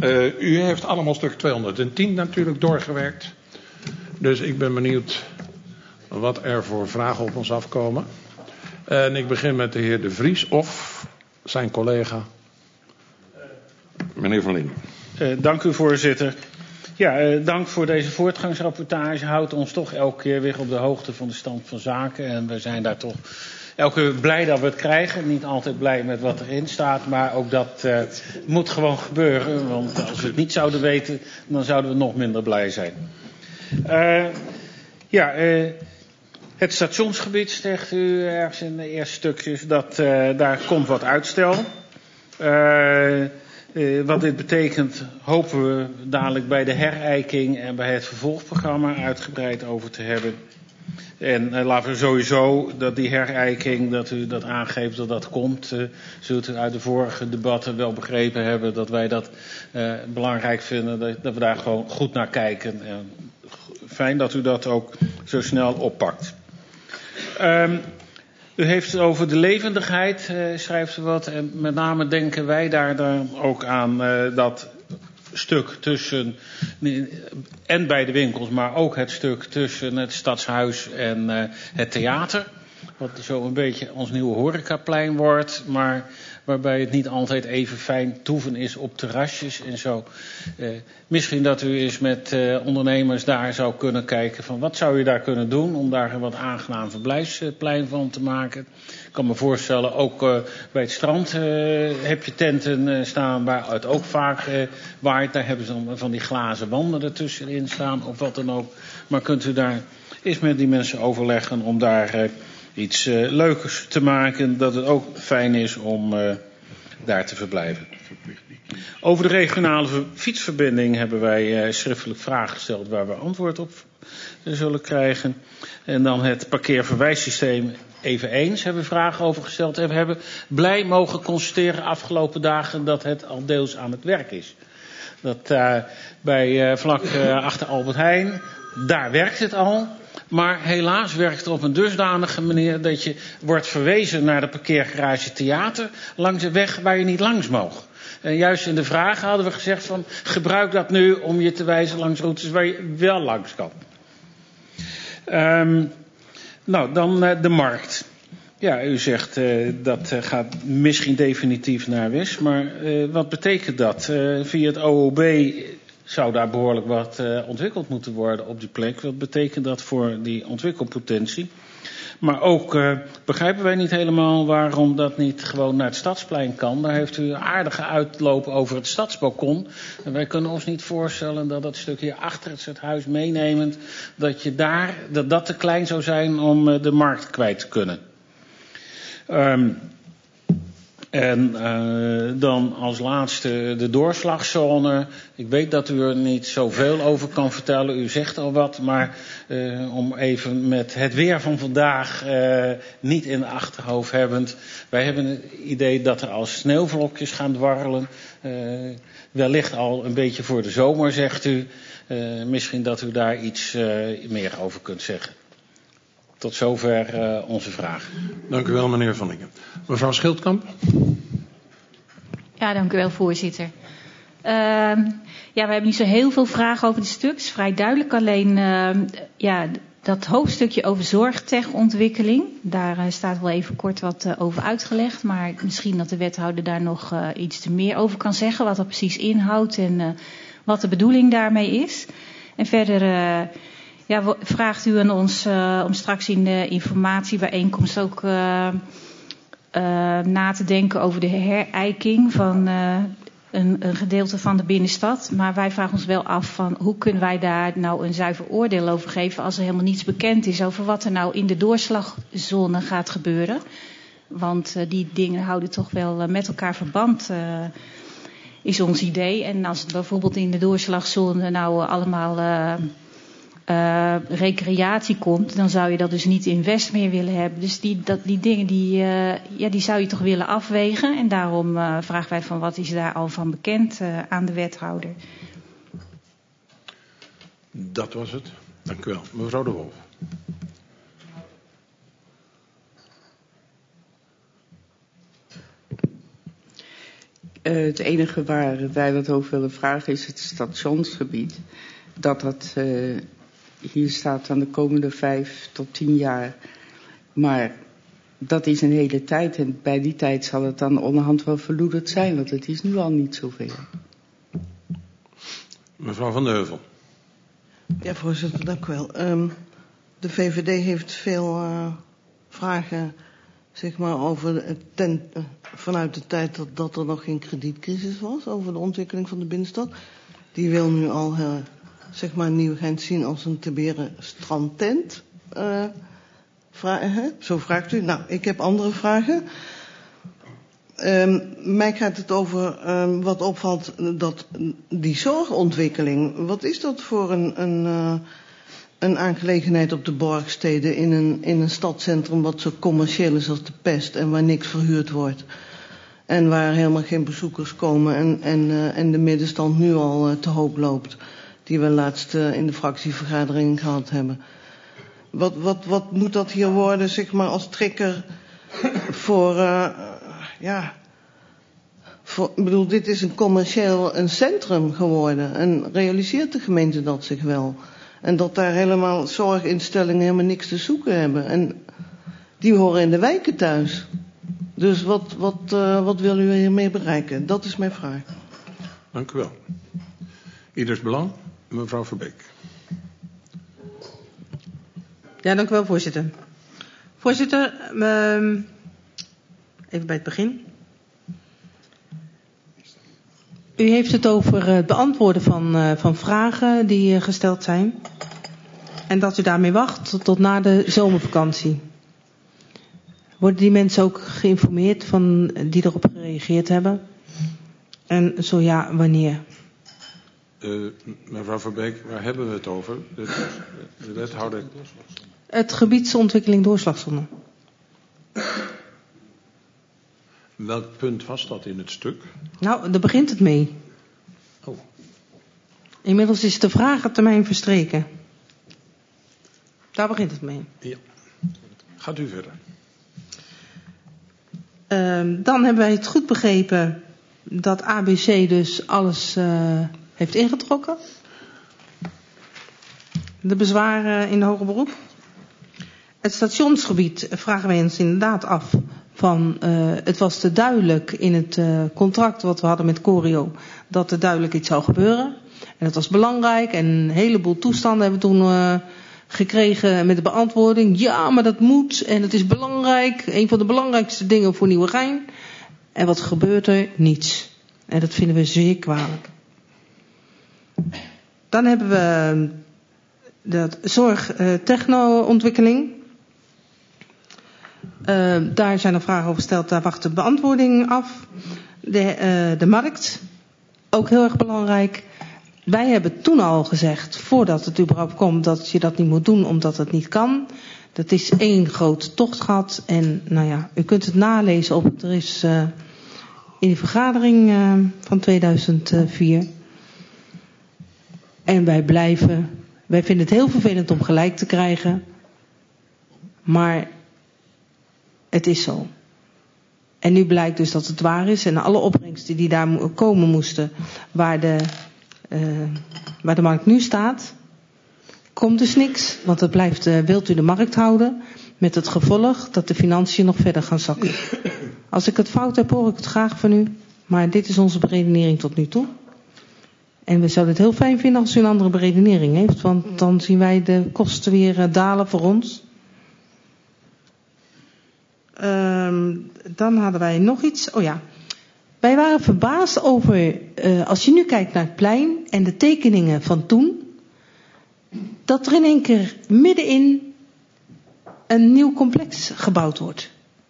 U heeft allemaal stuk 210 natuurlijk doorgewerkt. Dus ik ben benieuwd wat er voor vragen op ons afkomen. En ik begin met de heer De Vries of zijn collega, meneer Van Linden. Dank u, voorzitter. Ja, dank voor deze voortgangsrapportage. Houdt ons toch elke keer weer op de hoogte van de stand van zaken. En we zijn daar toch elke keer blij dat we het krijgen. Niet altijd blij met wat erin staat, maar ook dat moet gewoon gebeuren. Want als we het niet zouden weten, dan zouden we nog minder blij zijn. Het stationsgebied, zegt u ergens in de eerste stukjes, daar komt wat uitstel. Wat dit betekent, hopen we dadelijk bij de herijking en bij het vervolgprogramma uitgebreid over te hebben. En laten we sowieso dat die herijking, dat u dat aangeeft dat dat komt. Zult u uit de vorige debatten wel begrepen hebben dat wij dat belangrijk vinden. Dat we daar gewoon goed naar kijken. Fijn dat u dat ook zo snel oppakt. U heeft het over de levendigheid, schrijft u wat. En met name denken wij daar dan ook aan dat stuk tussen, en bij de winkels, maar ook het stuk tussen het stadshuis en het theater. Wat zo een beetje ons nieuwe horecaplein wordt, maar waarbij het niet altijd even fijn toeven is op terrasjes en zo. Misschien dat u eens met ondernemers daar zou kunnen kijken van wat zou je daar kunnen doen om daar een wat aangenaam verblijfsplein van te maken. Ik kan me voorstellen, ook bij het strand heb je tenten staan waar het ook vaak waait. Daar hebben ze dan van die glazen wanden ertussenin staan of wat dan ook. Maar kunt u daar eens met die mensen overleggen om daar iets leukers te maken, dat het ook fijn is om daar te verblijven. Over de regionale fietsverbinding hebben wij schriftelijk vragen gesteld waar we antwoord op zullen krijgen. En dan het parkeerverwijssysteem eveneens hebben we vragen over gesteld. En we hebben blij mogen constateren afgelopen dagen dat het al deels aan het werk is. Dat bij vlak achter Albert Heijn, daar werkt het al. Maar helaas werkt het op een dusdanige manier dat je wordt verwezen naar de parkeergarage theater langs de weg waar je niet langs mag. En juist in de vragen hadden we gezegd van gebruik dat nu om je te wijzen langs routes waar je wel langs kan. Dan de markt. Ja, u zegt dat gaat misschien definitief naar West, maar wat betekent dat? Via het OOB zou daar behoorlijk wat ontwikkeld moeten worden op die plek. Wat betekent dat voor die ontwikkelpotentie? Maar ook begrijpen wij niet helemaal waarom dat niet gewoon naar het Stadsplein kan. Daar heeft u een aardige uitloop over het stadsbalkon. En wij kunnen ons niet voorstellen dat dat stukje achter het huis meenemend, dat dat te klein zou zijn om de markt kwijt te kunnen. Dan als laatste de doorslagzone. Ik weet dat u er niet zoveel over kan vertellen. U zegt al wat, maar om even met het weer van vandaag niet in de achterhoofd hebbend. Wij hebben het idee dat er al sneeuwvlokjes gaan dwarrelen. Wellicht al een beetje voor de zomer, zegt u. Misschien dat u daar iets meer over kunt zeggen. Tot zover onze vraag. Dank u wel, meneer Van Lingen. Mevrouw Schildkamp. Ja, dank u wel, voorzitter. We hebben niet zo heel veel vragen over dit stuk. Het is vrij duidelijk. Alleen dat hoofdstukje over zorgtechontwikkeling. Daar staat wel even kort wat over uitgelegd. Maar misschien dat de wethouder daar nog iets te meer over kan zeggen. Wat dat precies inhoudt en wat de bedoeling daarmee is. En verder vraagt u aan ons om straks in de informatiebijeenkomst ook na te denken over de herijking van een gedeelte van de binnenstad. Maar wij vragen ons wel af van hoe kunnen wij daar nou een zuiver oordeel over geven als er helemaal niets bekend is over wat er nou in de doorslagzone gaat gebeuren. Want die dingen houden toch wel met elkaar verband, is ons idee. En als het bijvoorbeeld in de doorslagzone nou allemaal recreatie komt, dan zou je dat dus niet in West meer willen hebben. Dus die dingen die zou je toch willen afwegen. En daarom vragen wij van wat is daar al van bekend aan de wethouder. Dat was het. Dank u wel. Mevrouw De Wolf. Het enige waar wij wat over willen vragen is het stationsgebied. Dat hier staat aan de komende 5 tot 10 jaar. Maar dat is een hele tijd. En bij die tijd zal het dan onderhand wel verloederd zijn. Want het is nu al niet zoveel. Mevrouw Van de Heuvel. Ja, voorzitter, dank u wel. De VVD heeft veel vragen, zeg maar, over vanuit de tijd dat er nog geen kredietcrisis was, over de ontwikkeling van de binnenstad. Die wil nu al, zeg maar, Nieuwegein zien als een te beren strandtent. Zo vraagt u. Nou, ik heb andere vragen. Mij gaat het over wat opvalt, dat die zorgontwikkeling. Wat is dat voor een aangelegenheid op de Borgstede in een stadscentrum wat zo commercieel is als de pest en waar niks verhuurd wordt? En waar helemaal geen bezoekers komen en de middenstand nu al te hoop loopt. Die we laatst in de fractievergadering gehad hebben. Wat moet dat hier worden, zeg maar, als trigger voor... ik bedoel, dit is een centrum geworden. En realiseert de gemeente dat zich wel? En dat daar helemaal zorginstellingen helemaal niks te zoeken hebben. En die horen in de wijken thuis. Dus wat wil u hiermee bereiken? Dat is mijn vraag. Dank u wel. Ieders belang, mevrouw Verbeek. Ja, dank u wel, voorzitter. Voorzitter, even bij het begin. U heeft het over het beantwoorden van vragen die gesteld zijn. En dat u daarmee wacht tot na de zomervakantie. Worden die mensen ook geïnformeerd van die erop gereageerd hebben? En zo ja, wanneer? Mevrouw Verbeek, waar hebben we het over? De wethouder... Het gebiedsontwikkeling doorslagzone. Welk punt was dat in het stuk? Nou, daar begint het mee. Oh. Inmiddels is de vragentermijn verstreken. Daar begint het mee. Ja. Gaat u verder. Dan hebben wij het goed begrepen dat ABC dus alles heeft ingetrokken. De bezwaren in de hoger beroep. Het stationsgebied vragen wij ons inderdaad af van het was te duidelijk in het contract wat we hadden met Corio dat er duidelijk iets zou gebeuren. En dat was belangrijk en een heleboel toestanden hebben we toen gekregen met de beantwoording. Ja, maar dat moet en het is belangrijk. Een van de belangrijkste dingen voor Nieuwegein. En wat gebeurt er? Niets. En dat vinden we zeer kwalijk. Dan hebben we de zorg-techno-ontwikkeling. Daar zijn er vragen over gesteld. Daar wacht de beantwoording af. De markt. Ook heel erg belangrijk. Wij hebben toen al gezegd, voordat het überhaupt komt, dat je dat niet moet doen omdat het niet kan. Dat is één groot tochtgat. En nou ja, u kunt het nalezen er is in de vergadering van 2004. En wij vinden het heel vervelend om gelijk te krijgen. Maar het is zo. En nu blijkt dus dat het waar is. En alle opbrengsten die daar komen moesten, waar de markt nu staat, komt dus niks. Want het blijft, wilt u de markt houden, met het gevolg dat de financiën nog verder gaan zakken. Als ik het fout heb, hoor ik het graag van u. Maar dit is onze beredenering tot nu toe. En we zouden het heel fijn vinden als u een andere beredenering heeft. Want dan zien wij de kosten weer dalen voor ons. Dan hadden wij nog iets. Oh ja. Wij waren verbaasd over, als je nu kijkt naar het plein en de tekeningen van toen, dat er in één keer middenin een nieuw complex gebouwd wordt.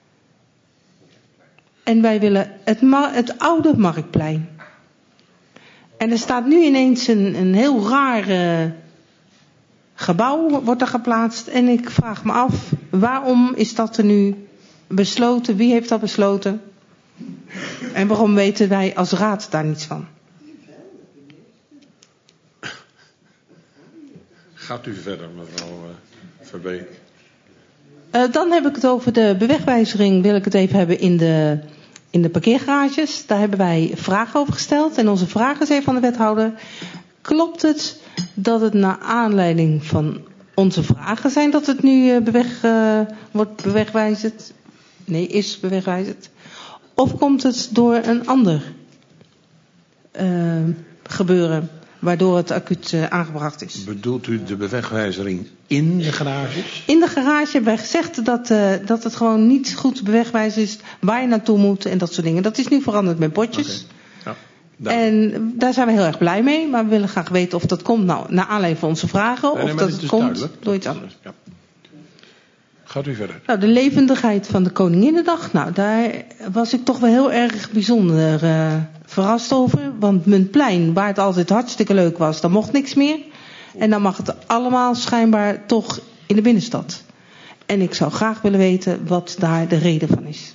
En wij willen het oude Marktplein. En er staat nu ineens een heel raar gebouw wordt er geplaatst. En ik vraag me af, waarom is dat er nu besloten? Wie heeft dat besloten? En waarom weten wij als raad daar niets van? Gaat u verder, mevrouw Verbeek. Dan heb ik het over de bewegwijzering. Wil ik het even hebben in de in de parkeergarages. Daar hebben wij vragen over gesteld. En onze vraag is even van de wethouder. Klopt het dat het naar aanleiding van onze vragen zijn dat het nu wordt bewegwijzerd? Nee, is bewegwijzerd. Of komt het door een ander gebeuren waardoor het acuut aangebracht is? Bedoelt u de bewegwijzering in de garages? In de garage hebben wij gezegd dat het gewoon niet goed bewegwijzerd is waar je naartoe moet en dat soort dingen. Dat is nu veranderd met bordjes. Okay. Ja, en daar zijn we heel erg blij mee. Maar we willen graag weten of dat komt naar aanleiding van onze vragen. Nee, of dat het komt duidelijk. door iets anders. Ja. Gaat u verder. Nou, de levendigheid van de Koninginnedag. Nou, daar was ik toch wel heel erg bijzonder verrast over. Want Muntplein, waar het altijd hartstikke leuk was, daar mocht niks meer. En dan mag het allemaal schijnbaar toch in de binnenstad. En ik zou graag willen weten wat daar de reden van is.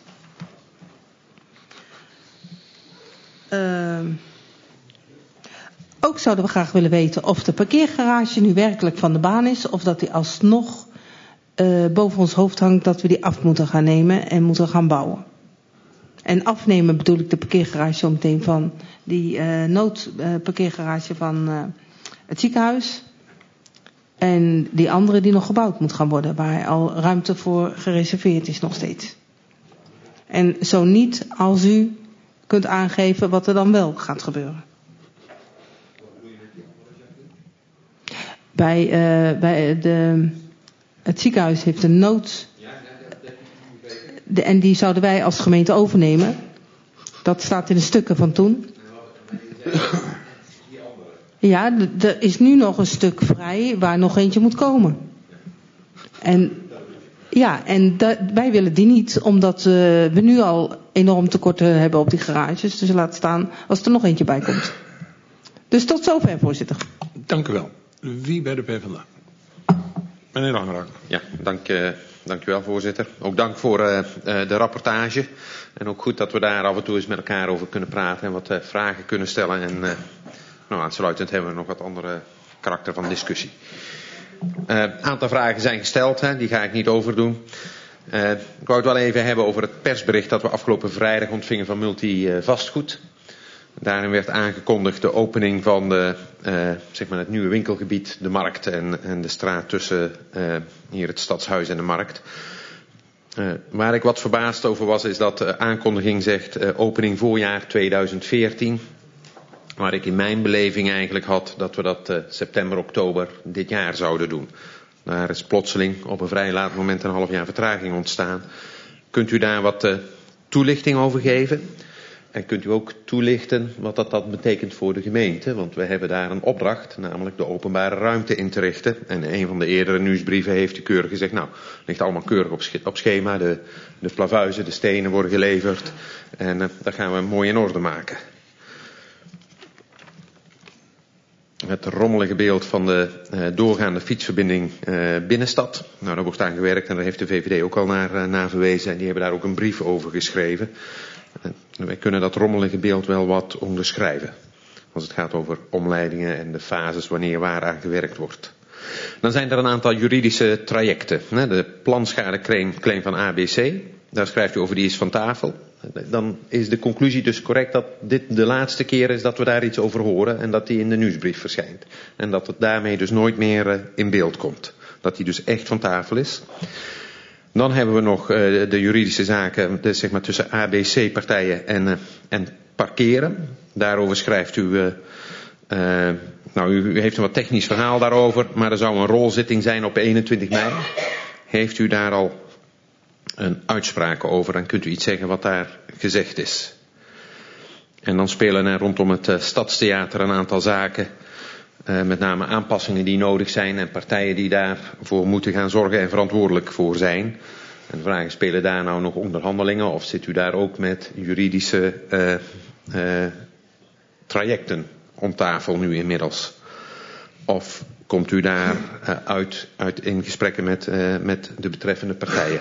Ook zouden we graag willen weten of de parkeergarage nu werkelijk van de baan is. Of dat die alsnog boven ons hoofd hangt dat we die af moeten gaan nemen en moeten gaan bouwen. En afnemen bedoel ik de parkeergarage zo meteen van die noodparkeergarage van het ziekenhuis. En die andere die nog gebouwd moet gaan worden, waar al ruimte voor gereserveerd is nog steeds. En zo niet als u kunt aangeven wat er dan wel gaat gebeuren. Het ziekenhuis heeft een nood. En die zouden wij als gemeente overnemen. Dat staat in de stukken van toen. Ja, er is nu nog een stuk vrij waar nog eentje moet komen. En wij willen die niet, omdat we nu al enorm tekorten hebben op die garages. Dus laat staan als er nog eentje bij komt. Dus tot zover, voorzitter. Dank u wel. Wie bij de PvdA? Meneer Langerak. Ja, dank u wel, voorzitter. Ook dank voor de rapportage. En ook goed dat we daar af en toe eens met elkaar over kunnen praten en wat vragen kunnen stellen. En aansluitend hebben we nog wat andere karakter van discussie. Een aantal vragen zijn gesteld, die ga ik niet overdoen. Ik wou het wel even hebben over het persbericht dat we afgelopen vrijdag ontvingen van Multi Vastgoed. Daarin werd aangekondigd de opening van het nieuwe winkelgebied, de markt en de straat tussen hier het Stadshuis en de markt. Waar ik wat verbaasd over was, is dat de aankondiging zegt opening voorjaar 2014. Waar ik in mijn beleving eigenlijk had dat we dat september, oktober dit jaar zouden doen. Daar is plotseling op een vrij laat moment een half jaar vertraging ontstaan. Kunt u daar wat toelichting over geven? En kunt u ook toelichten wat dat betekent voor de gemeente? Want we hebben daar een opdracht, namelijk de openbare ruimte in te richten. En een van de eerdere nieuwsbrieven heeft u keurig gezegd, nou, ligt allemaal keurig op schema. De plavuizen, de stenen worden geleverd. En dat gaan we mooi in orde maken. Het rommelige beeld van de doorgaande fietsverbinding binnenstad. Nou, daar wordt aan gewerkt en daar heeft de VVD ook al naar verwezen. En die hebben daar ook een brief over geschreven. Wij kunnen dat rommelige beeld wel wat onderschrijven. Als het gaat over omleidingen en de fases wanneer waar aan gewerkt wordt. Dan zijn er een aantal juridische trajecten. De planschadeclaim van ABC. Daar schrijft u over, die is van tafel. Dan is de conclusie dus correct dat dit de laatste keer is dat we daar iets over horen. En dat die in de nieuwsbrief verschijnt. En dat het daarmee dus nooit meer in beeld komt. Dat die dus echt van tafel is. Dan hebben we nog de juridische zaken tussen ABC-partijen en parkeren. Daarover schrijft u... u heeft een wat technisch verhaal daarover, maar er zou een rolzitting zijn op 21 mei. Heeft u daar al een uitspraak over en kunt u iets zeggen wat daar gezegd is? En dan spelen er rondom het Stadstheater een aantal zaken. Met name aanpassingen die nodig zijn en partijen die daarvoor moeten gaan zorgen en verantwoordelijk voor zijn. En de vraag, spelen daar nou nog onderhandelingen of zit u daar ook met juridische trajecten om tafel nu inmiddels? Of komt u daar uit in gesprekken met de betreffende partijen?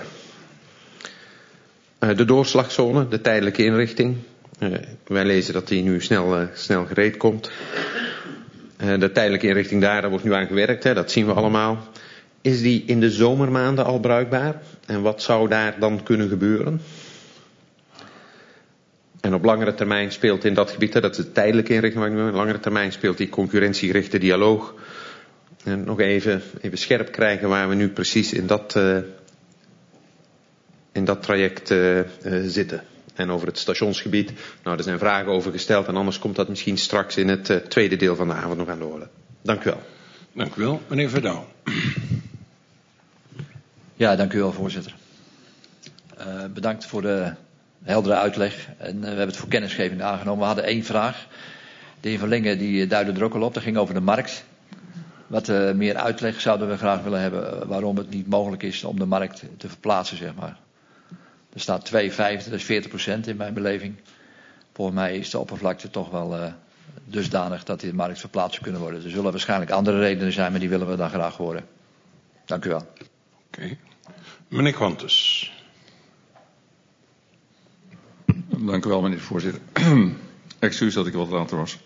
De doorslagzone, de tijdelijke inrichting. Wij lezen dat die nu snel gereed komt. De tijdelijke inrichting daar wordt nu aan gewerkt, dat zien we allemaal. Is die in de zomermaanden al bruikbaar? En wat zou daar dan kunnen gebeuren? En op langere termijn speelt in dat gebied, dat is de tijdelijke inrichting, maar op langere termijn speelt die concurrentiegerichte dialoog. En nog even scherp krijgen waar we nu precies in dat traject zitten. En over het stationsgebied, nou, er zijn vragen over gesteld en anders komt dat misschien straks in het tweede deel van de avond nog aan de orde. Dank u wel. Dank u wel. Meneer Verdouw. Ja, dank u wel, voorzitter. Bedankt voor de heldere uitleg. En we hebben het voor kennisgeving aangenomen. We hadden 1 vraag. De heer Van Lingen die duidde er ook al op. Dat ging over de markt. Wat meer uitleg zouden we graag willen hebben waarom het niet mogelijk is om de markt te verplaatsen, zeg maar. Er staat 2,5, dat is 40% in mijn beleving. Volgens mij is de oppervlakte toch wel dusdanig dat die markt verplaatst kunnen worden. Er zullen waarschijnlijk andere redenen zijn, maar die willen we dan graag horen. Dank u wel. Oké. Meneer Quantus. Dank u wel, meneer de voorzitter. Excuus dat ik wat later was.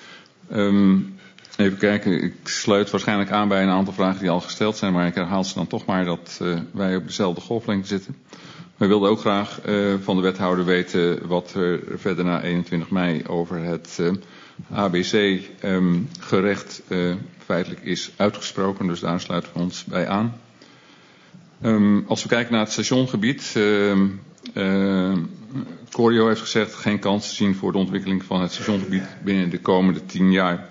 Even kijken, ik sluit waarschijnlijk aan bij een aantal vragen die al gesteld zijn, maar ik herhaal ze dan toch maar dat wij op dezelfde golflengte zitten. Wij wilden ook graag van de wethouder weten wat er verder na 21 mei over het ABC-gerecht feitelijk is uitgesproken, dus daar sluiten we ons bij aan. Als we kijken naar het stationgebied, Corio heeft gezegd geen kans te zien voor de ontwikkeling van het stationgebied binnen de komende 10 jaar.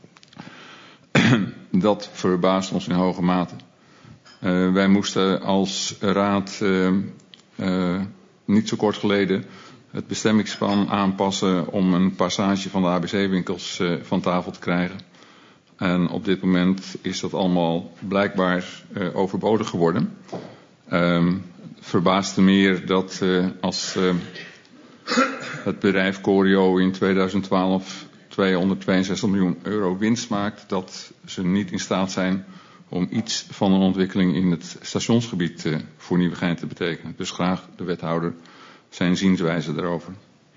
Dat verbaast ons in hoge mate. Wij moesten als raad niet zo kort geleden het bestemmingsplan aanpassen om een passage van de ABC-winkels van tafel te krijgen. En op dit moment is dat allemaal blijkbaar overbodig geworden. Verbaast te meer dat als het bedrijf Corio in 2012 262 miljoen euro winst maakt, dat ze niet in staat zijn om iets van een ontwikkeling in het stationsgebied voor Nieuwegein te betekenen. Dus graag de wethouder zijn zienswijze daarover.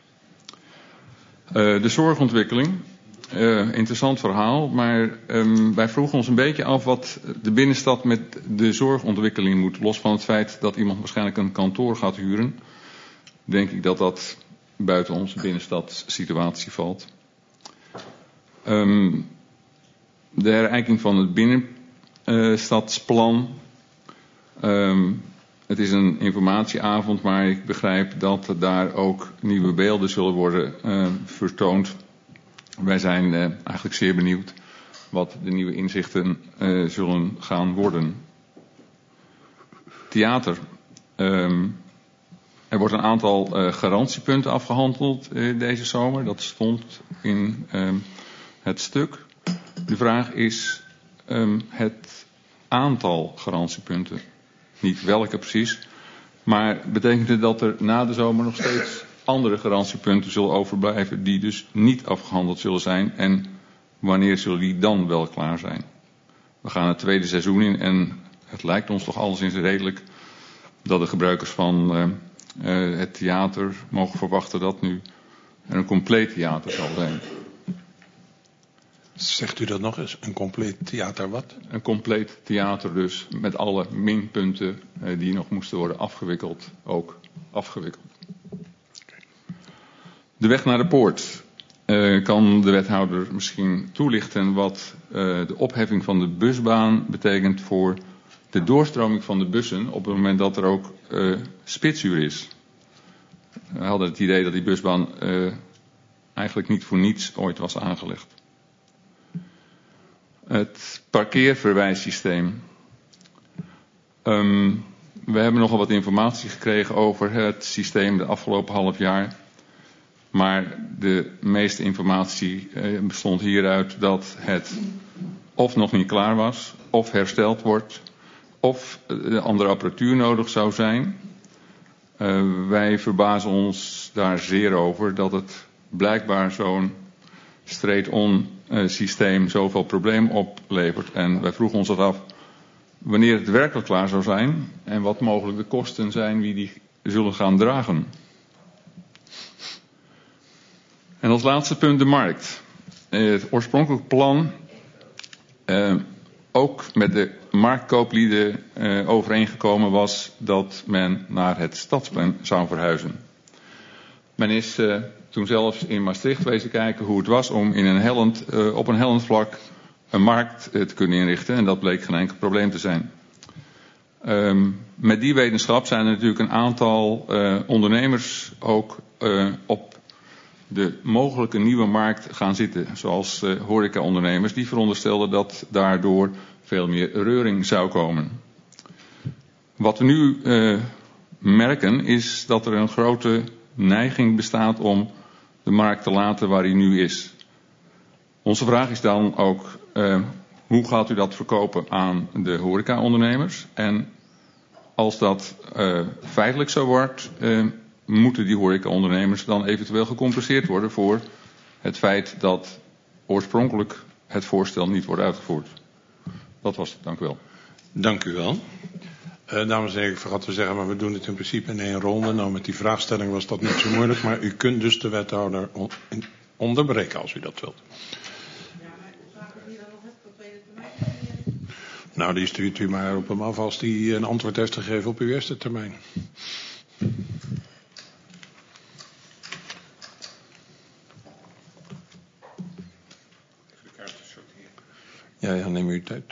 De zorgontwikkeling. Interessant verhaal, maar wij vroegen ons een beetje af wat de binnenstad met de zorgontwikkeling moet. Los van het feit dat iemand waarschijnlijk een kantoor gaat huren, denk ik dat dat buiten onze binnenstadssituatie valt. De herijking van het binnenstadsplan. Het is een informatieavond, maar ik begrijp dat daar ook nieuwe beelden zullen worden vertoond. Wij zijn eigenlijk zeer benieuwd wat de nieuwe inzichten zullen gaan worden. Theater. Er wordt een aantal garantiepunten afgehandeld deze zomer. Dat stond in het stuk. De vraag is het aantal garantiepunten. Niet welke precies. Maar betekent het dat er na de zomer nog steeds andere garantiepunten zullen overblijven die dus niet afgehandeld zullen zijn? En wanneer zullen die dan wel klaar zijn? We gaan het tweede seizoen in en het lijkt ons toch alleszins redelijk dat de gebruikers van het theater mogen verwachten dat nu er een compleet theater zal zijn. Zegt u dat nog eens? Een compleet theater wat? Een compleet theater dus, met alle minpunten die nog moesten worden afgewikkeld, ook afgewikkeld. De weg naar de poort. Kan de wethouder misschien toelichten wat de opheffing van de busbaan betekent voor de doorstroming van de bussen op het moment dat er ook spitsuur is? We hadden het idee dat die busbaan eigenlijk niet voor niets ooit was aangelegd. Het parkeerverwijssysteem. We hebben nogal wat informatie gekregen over het systeem de afgelopen half jaar. Maar de meeste informatie bestond hieruit dat het of nog niet klaar was, of hersteld wordt, of andere apparatuur nodig zou zijn. Wij verbazen ons daar zeer over dat het blijkbaar zo'n straight-on systeem zoveel probleem oplevert. En wij vroegen ons af wanneer het werkelijk klaar zou zijn en wat mogelijk de kosten zijn wie die zullen gaan dragen. En als laatste punt de markt. Het oorspronkelijk plan, ook met de marktkooplieden overeengekomen was dat men naar het stadsplan zou verhuizen. Men is toen zelfs in Maastricht wezen kijken hoe het was om in op een hellend vlak een markt te kunnen inrichten. En dat bleek geen enkel probleem te zijn. Met die wetenschap zijn er natuurlijk een aantal ondernemers ook op de mogelijke nieuwe markt gaan zitten. Zoals horecaondernemers die veronderstelden dat daardoor veel meer reuring zou komen. Wat we nu merken is dat er een grote neiging bestaat om de markt te laten waar hij nu is. Onze vraag is dan ook, hoe gaat u dat verkopen aan de horecaondernemers? En als dat feitelijk zo wordt, moeten die horecaondernemers dan eventueel gecompenseerd worden voor het feit dat oorspronkelijk het voorstel niet wordt uitgevoerd. Dat was het, dank u wel. Dank u wel. Dames en heren, ik vergat te zeggen, maar we doen het in principe in 1 ronde. Nou, met die vraagstelling was dat niet zo moeilijk, maar u kunt dus de wethouder onderbreken als u dat wilt. Ja, maar de vraag of u dan nog hebt, wat weet het bij mij? Nou, die stuurt u maar op hem af als hij een antwoord heeft gegeven op uw eerste termijn. Ja, neem uw tijd.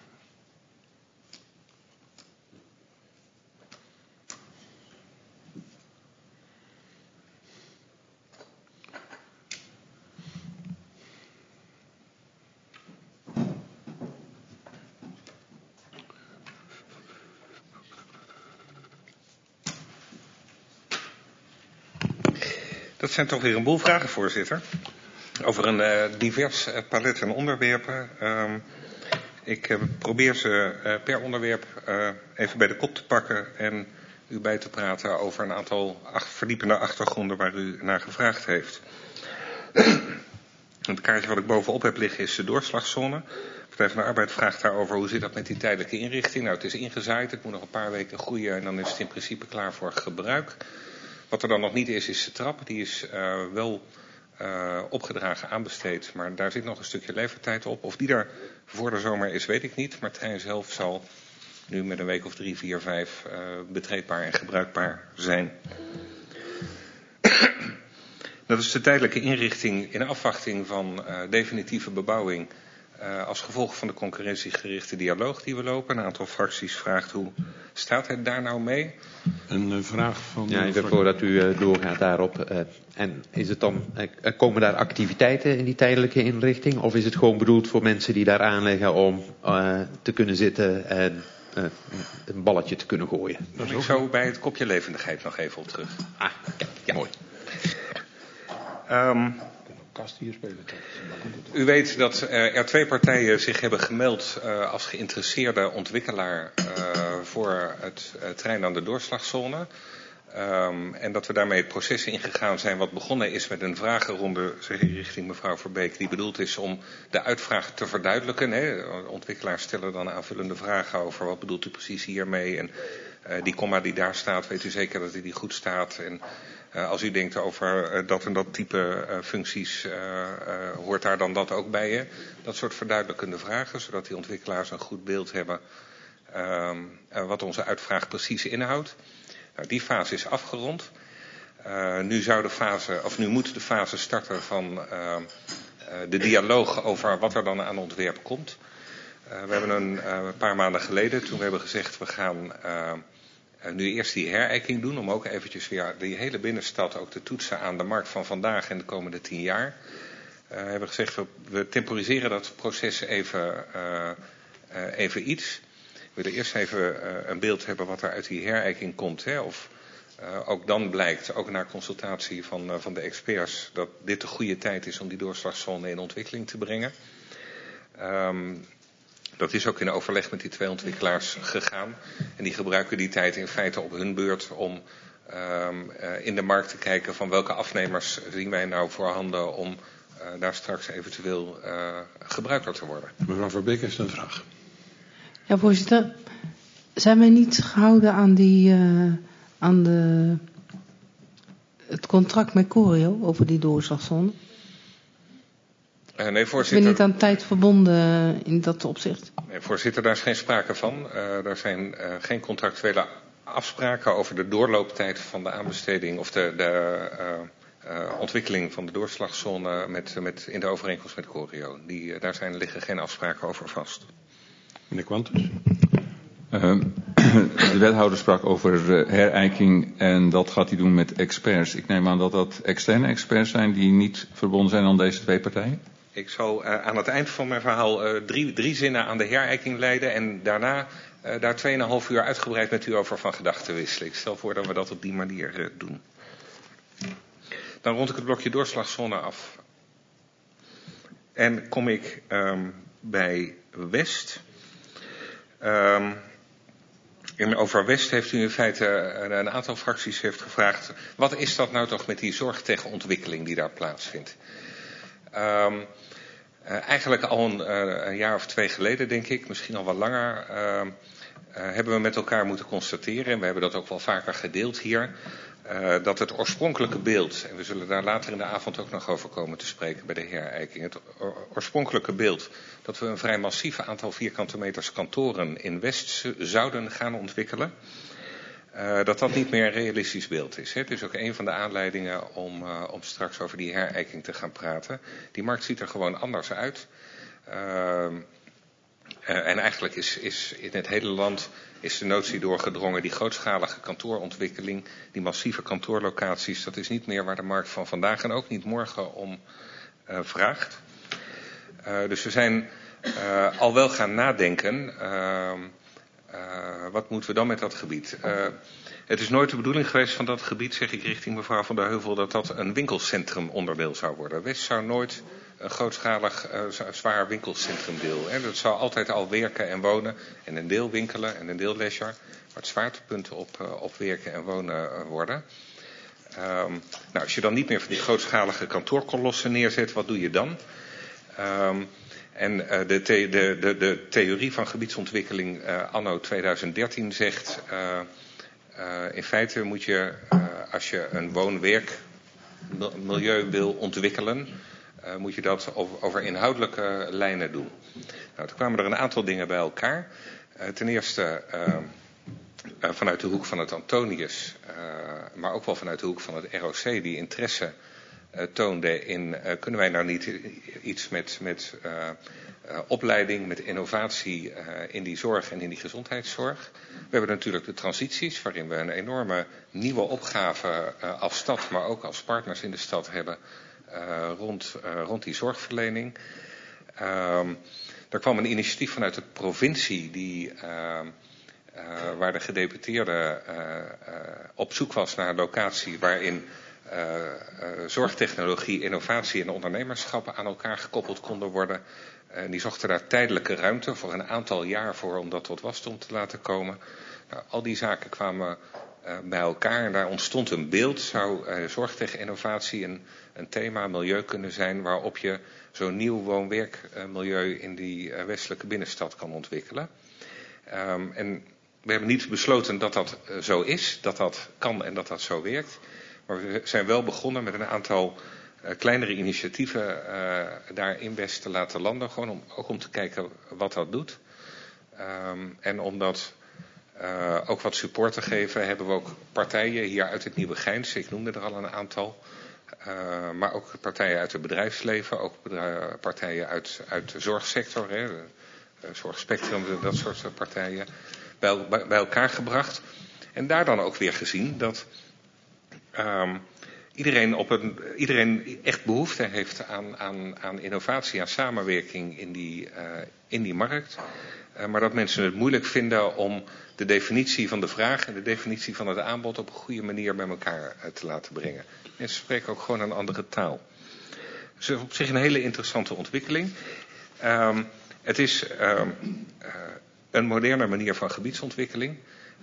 Dat zijn toch weer een boel vragen, voorzitter. Over een divers palet aan onderwerpen. Ik probeer ze per onderwerp even bij de kop te pakken en u bij te praten over een aantal verdiepende achtergronden waar u naar gevraagd heeft. Het kaartje wat ik bovenop heb liggen is de doorslagzone. De Partij van de Arbeid vraagt daarover hoe zit dat met die tijdelijke inrichting. Nou, het is ingezaaid, het moet nog een paar weken groeien en dan is het in principe klaar voor gebruik. Wat er dan nog niet is de trap. Die is wel opgedragen aanbesteed, maar daar zit nog een stukje levertijd op. Of die er voor de zomer is, weet ik niet. Maar het trein zelf zal nu met een week of 3, 4, 5 betreedbaar en gebruikbaar zijn. Dat is de tijdelijke inrichting in afwachting van definitieve bebouwing. Als gevolg van de concurrentiegerichte dialoog die we lopen. Een aantal fracties vraagt hoe staat het daar nou mee? Een vraag van... Ja, even voordat u doorgaat daarop. En is het dan, komen daar activiteiten in die tijdelijke inrichting? Of is het gewoon bedoeld voor mensen die daar aanleggen om te kunnen zitten en een balletje te kunnen gooien? Daar kom ik zo bij het kopje levendigheid nog even op terug. Ah, kijk, ja. Mooi. U weet dat er 2 partijen zich hebben gemeld als geïnteresseerde ontwikkelaar voor het terrein aan de doorslagzone. En dat we daarmee het proces ingegaan zijn wat begonnen is met een vragenronde, zeg ik richting mevrouw Verbeek, die bedoeld is om de uitvraag te verduidelijken. Hè. Ontwikkelaars stellen dan aanvullende vragen over wat bedoelt u precies hiermee en die komma die daar staat, weet u zeker dat die goed staat en... als u denkt over dat en dat type functies, hoort daar dan dat ook bij je? Dat soort verduidelijkende vragen, zodat die ontwikkelaars een goed beeld hebben wat onze uitvraag precies inhoudt. Nou, die fase is afgerond. Nu moet de fase starten van de dialoog over wat er dan aan ontwerp komt. We hebben een paar maanden geleden, toen we hebben gezegd we gaan... nu eerst die herijking doen, om ook eventjes weer die hele binnenstad ook te toetsen aan de markt van vandaag en de komende 10 jaar. Hebben we gezegd, we temporiseren dat proces even iets. We willen eerst even een beeld hebben wat er uit die herijking komt. Hè, of ook dan blijkt, ook na consultatie van de experts, dat dit de goede tijd is om die doorslagzone in ontwikkeling te brengen. Dat is ook in overleg met die 2 ontwikkelaars gegaan. En die gebruiken die tijd in feite op hun beurt om in de markt te kijken van welke afnemers zien wij nou voorhanden om daar straks eventueel gebruiker te worden. Mevrouw Verbeek heeft een vraag. Ja, voorzitter. Zijn wij niet gehouden aan het contract met Corio over die doorslagzone? Nee, voorzitter. Ik ben niet aan tijd verbonden in dat opzicht. Nee, voorzitter, daar is geen sprake van. Er zijn geen contractuele afspraken over de doorlooptijd van de aanbesteding of de ontwikkeling van de doorslagzone in de overeenkomst met Corio. Daar liggen geen afspraken over vast. Meneer Quantus? De wethouder sprak over herijking en dat gaat hij doen met experts. Ik neem aan dat dat externe experts zijn die niet verbonden zijn aan deze twee partijen? Ik zal aan het eind van mijn verhaal drie zinnen aan de herijking leiden en daarna daar 2,5 uur uitgebreid met u over van gedachten wisselen. Ik stel voor dat we dat op die manier doen. Dan rond ik het blokje doorslagzone af. En kom ik bij West. Over West heeft u in feite een aantal fracties heeft gevraagd. Wat is dat nou toch met die zorg tegen ontwikkeling die daar plaatsvindt? Eigenlijk al een jaar of 2 geleden, denk ik, misschien al wat langer, hebben we met elkaar moeten constateren, en we hebben dat ook wel vaker gedeeld hier, dat het oorspronkelijke beeld, en we zullen daar later in de avond ook nog over komen te spreken bij de herijking, het oorspronkelijke beeld dat we een vrij massief aantal vierkante meters kantoren in West zouden gaan ontwikkelen, dat niet meer een realistisch beeld is. Het is ook een van de aanleidingen om straks over die herijking te gaan praten. Die markt ziet er gewoon anders uit. En eigenlijk is in het hele land is de notie doorgedrongen, die grootschalige kantoorontwikkeling, die massieve kantoorlocaties, dat is niet meer waar de markt van vandaag en ook niet morgen om vraagt. Dus we zijn al wel gaan nadenken, wat moeten we dan met dat gebied? Het is nooit de bedoeling geweest van dat gebied, zeg ik richting mevrouw Van der Heuvel, dat dat een winkelcentrum onderdeel zou worden. West zou nooit een grootschalig zwaar winkelcentrumdeel. Dat zou altijd al werken en wonen en een deel winkelen en een deel leisure. Maar het zwaartepunt op werken en wonen worden. Nou, als je dan niet meer van die grootschalige kantoorkolossen neerzet, wat doe je dan? En de theorie van gebiedsontwikkeling anno 2013 zegt, in feite moet je, als je een woon-werkmilieu wil ontwikkelen, moet je dat over inhoudelijke lijnen doen. Nou, toen kwamen er een aantal dingen bij elkaar. Ten eerste vanuit de hoek van het Antonius, maar ook wel vanuit de hoek van het ROC, die interesse toonde in, kunnen wij nou niet iets met opleiding, met innovatie in die zorg en in die gezondheidszorg. We hebben natuurlijk de transities, waarin we een enorme nieuwe opgave als stad, maar ook als partners in de stad hebben rond die zorgverlening. Er kwam een initiatief vanuit de provincie waar de gedeputeerde op zoek was naar een locatie waarin zorgtechnologie, innovatie en ondernemerschap aan elkaar gekoppeld konden worden. Die zochten daar tijdelijke ruimte voor een aantal jaar voor om dat tot wasdom te laten komen. Nou, al die zaken kwamen bij elkaar en daar ontstond een beeld. Zou zorg tegen innovatie een thema, milieu kunnen zijn waarop je zo'n nieuw woon-werkmilieu in die westelijke binnenstad kan ontwikkelen. En we hebben niet besloten dat dat zo is, dat dat kan en dat dat zo werkt. Maar we zijn wel begonnen met een aantal kleinere initiatieven daar in West te laten landen. Gewoon ook om te kijken wat dat doet. En om dat ook wat support te geven, hebben we ook partijen hier uit het Nieuwegeins. Ik noemde er al een aantal. Maar ook partijen uit het bedrijfsleven. Ook partijen uit de zorgsector. Zorgspectrum, dat soort partijen. Bij elkaar gebracht. En daar dan ook weer gezien dat iedereen echt behoefte heeft aan innovatie, aan samenwerking in die markt. Maar dat mensen het moeilijk vinden om de definitie van de vraag en de definitie van het aanbod op een goede manier bij elkaar te laten brengen. Mensen spreken ook gewoon een andere taal. Dus op zich een hele interessante ontwikkeling. Het is een moderne manier van gebiedsontwikkeling.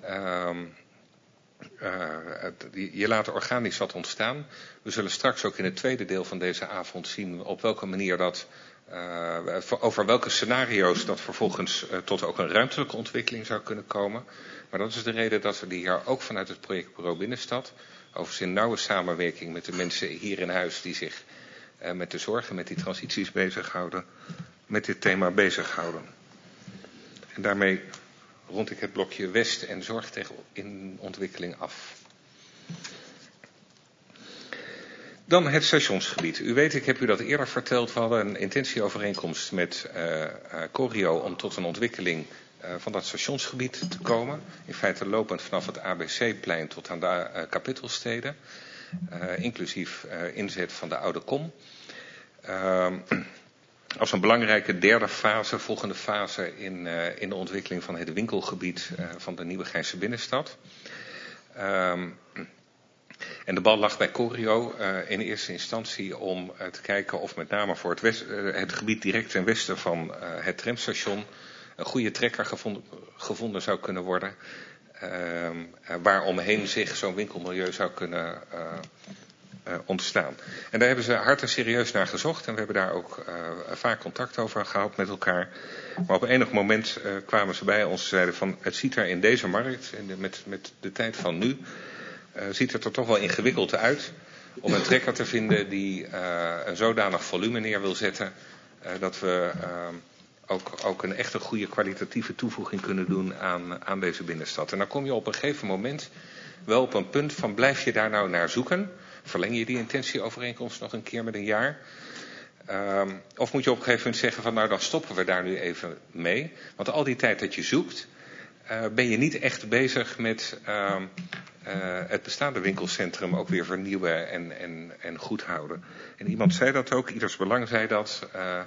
Je laat organisch wat ontstaan. We zullen straks ook in het tweede deel van deze avond zien op welke manier dat, over welke scenario's dat vervolgens tot ook een ruimtelijke ontwikkeling zou kunnen komen. Maar dat is de reden dat we die hier ook vanuit het projectbureau Binnenstad, overigens in nauwe samenwerking met de mensen hier in huis die zich met de zorg en met die transities bezighouden, met dit thema bezighouden. En daarmee rond ik het blokje West en Zorgtech in ontwikkeling af. Dan het stationsgebied. U weet, ik heb u dat eerder verteld. We hadden een intentieovereenkomst met Corio om tot een ontwikkeling van dat stationsgebied te komen. In feite lopend vanaf het ABC-plein tot aan de kapittelsteden. Inclusief inzet van de Oude Kom. Als een belangrijke derde fase, volgende fase in de ontwikkeling van het winkelgebied van de Nieuwegeinse binnenstad. En de bal lag bij Corio in eerste instantie om te kijken of met name voor het gebied direct ten westen van het tramstation een goede trekker gevonden zou kunnen worden. Waaromheen zich zo'n winkelmilieu zou kunnen ontstaan. En daar hebben ze hard en serieus naar gezocht en we hebben daar ook vaak contact over gehad met elkaar. Maar op enig moment kwamen ze bij ons en zeiden van het ziet er in deze markt, met de tijd van nu, ziet het er toch wel ingewikkeld uit om een trekker te vinden die een zodanig volume neer wil zetten dat we ook een echte goede kwalitatieve toevoeging kunnen doen aan deze binnenstad. En dan kom je op een gegeven moment wel op een punt van blijf je daar nou naar zoeken? Verleng je die intentieovereenkomst nog een keer met een jaar? Of moet je op een gegeven moment zeggen van nou dan stoppen we daar nu even mee. Want al die tijd dat je zoekt ben je niet echt bezig met het bestaande winkelcentrum ook weer vernieuwen en goed houden. En iemand zei dat ook, Ieders Belang zei dat.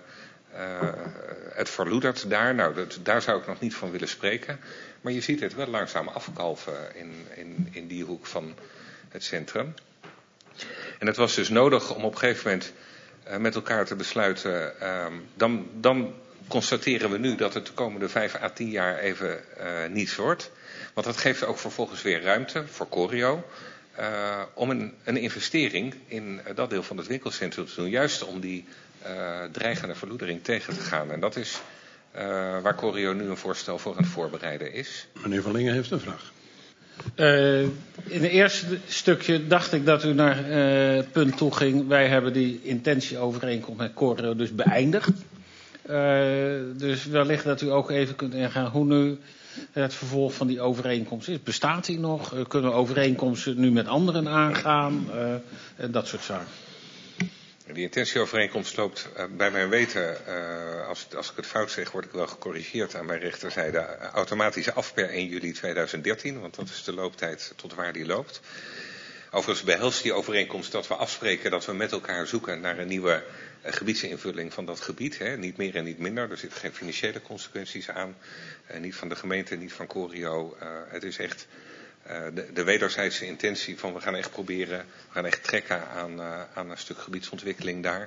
Het verloedert daar, nou daar zou ik nog niet van willen spreken. Maar je ziet het wel langzaam afkalven in die hoek van het centrum. En het was dus nodig om op een gegeven moment met elkaar te besluiten. Dan constateren we nu dat het de komende 5 à 10 jaar even niets wordt. Want dat geeft ook vervolgens weer ruimte voor Corio om een investering in dat deel van het winkelcentrum te doen. Juist om die dreigende verloedering tegen te gaan. En dat is waar Corio nu een voorstel voor aan het voorbereiden is. Meneer Van Lingen heeft een vraag. In het eerste stukje dacht ik dat u naar het punt toe ging. Wij hebben die intentieovereenkomst met Corio dus beëindigd. Dus wellicht dat u ook even kunt ingaan hoe nu het vervolg van die overeenkomst is. Bestaat die nog? Kunnen we overeenkomsten nu met anderen aangaan? Dat soort zaken. Die intentieovereenkomst loopt bij mijn weten, als ik het fout zeg, word ik wel gecorrigeerd aan mijn rechterzijde, automatisch af per 1 juli 2013, want dat is de looptijd tot waar die loopt. Overigens behelst die overeenkomst dat we afspreken dat we met elkaar zoeken naar een nieuwe gebiedsinvulling van dat gebied. Hè. Niet meer en niet minder, er zitten geen financiële consequenties aan. Niet van de gemeente, niet van Corio. Het is echt de wederzijdse intentie van we gaan echt proberen, we gaan echt trekken aan een stuk gebiedsontwikkeling daar.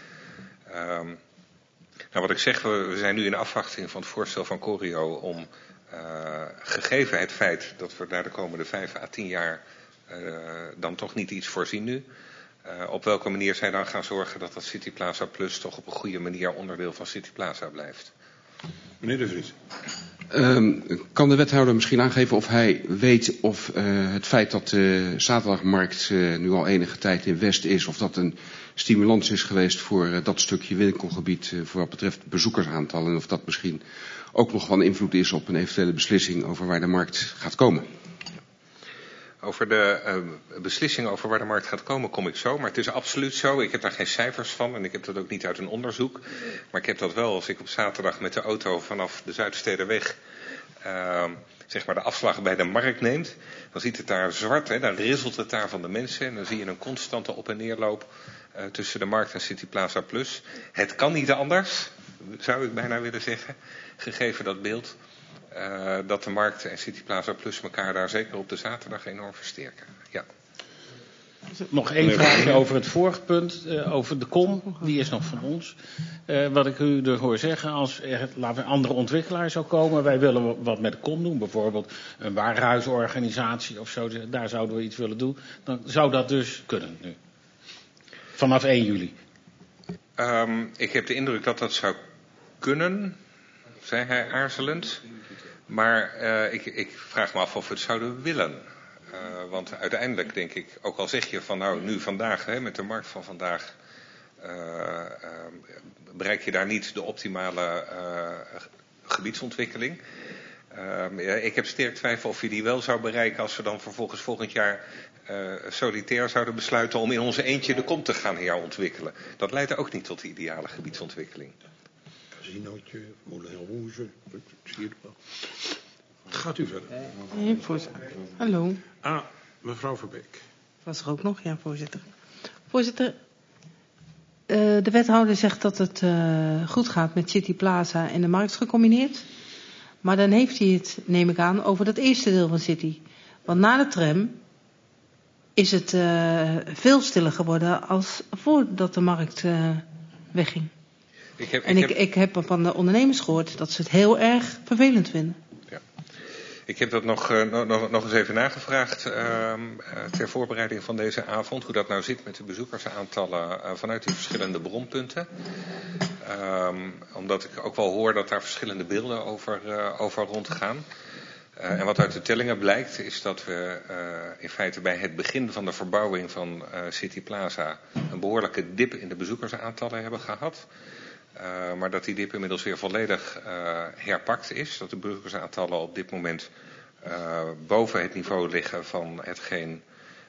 Nou wat ik zeg, we zijn nu in afwachting van het voorstel van Corio om gegeven het feit dat we daar de komende 5 à 10 jaar dan toch niet iets voorzien nu. Op welke manier zij dan gaan zorgen dat dat City Plaza Plus toch op een goede manier onderdeel van City Plaza blijft. Meneer De Vries. Kan de wethouder misschien aangeven of hij weet of het feit dat de zaterdagmarkt nu al enige tijd in West is, of dat een stimulans is geweest voor dat stukje winkelgebied voor wat betreft bezoekersaantallen, en of dat misschien ook nog van invloed is op een eventuele beslissing over waar de markt gaat komen? Over de beslissing over waar de markt gaat komen kom ik zo. Maar het is absoluut zo. Ik heb daar geen cijfers van en ik heb dat ook niet uit een onderzoek. Maar ik heb dat wel als ik op zaterdag met de auto vanaf de Zuidstederweg zeg maar de afslag bij de markt neemt. Dan ziet het daar zwart, hè, dan rizelt het daar van de mensen. En dan zie je een constante op- en neerloop tussen de markt en City Plaza Plus. Het kan niet anders, zou ik bijna willen zeggen, gegeven dat beeld. Dat de markt en City Plaza Plus elkaar daar zeker op de zaterdag enorm versterken. Ja. Nog één vraagje over het vorige punt, over de kom. Die is nog van ons. Wat ik u er hoor zeggen, als er een andere ontwikkelaar zou komen, wij willen wat met de kom doen, bijvoorbeeld een warenhuisorganisatie of zo, daar zouden we iets willen doen, dan zou dat dus kunnen nu. Vanaf 1 juli. Ik heb de indruk dat dat zou kunnen, zei hij aarzelend. Maar ik vraag me af of we het zouden willen. Want uiteindelijk denk ik, ook al zeg je van nou nu vandaag, hè, met de markt van vandaag, bereik je daar niet de optimale gebiedsontwikkeling. Ik heb sterk twijfel of je die wel zou bereiken als we dan vervolgens volgend jaar solitair zouden besluiten om in onze eentje de kom te gaan herontwikkelen. Dat leidt ook niet tot de ideale gebiedsontwikkeling. Casinootje, Moulin Rouge, zie je het wel. Gaat u verder. Hallo. Mevrouw Verbeek. Was er ook nog? Ja, voorzitter. Voorzitter, de wethouder zegt dat het goed gaat met City Plaza en de Markt gecombineerd. Maar dan heeft hij het, neem ik aan, over dat eerste deel van City. Want na de tram is het veel stiller geworden als voordat de Markt wegging. Ik heb van de ondernemers gehoord dat ze het heel erg vervelend vinden. Ja. Ik heb dat nog eens even nagevraagd ter voorbereiding van deze avond. Hoe dat nou zit met de bezoekersaantallen vanuit die verschillende bronpunten. Omdat ik ook wel hoor dat daar verschillende beelden over rondgaan. En wat uit de tellingen blijkt is dat we in feite bij het begin van de verbouwing van City Plaza een behoorlijke dip in de bezoekersaantallen hebben gehad. Maar dat die dip inmiddels weer volledig herpakt is. Dat de bezoekersaantallen op dit moment boven het niveau liggen van hetgeen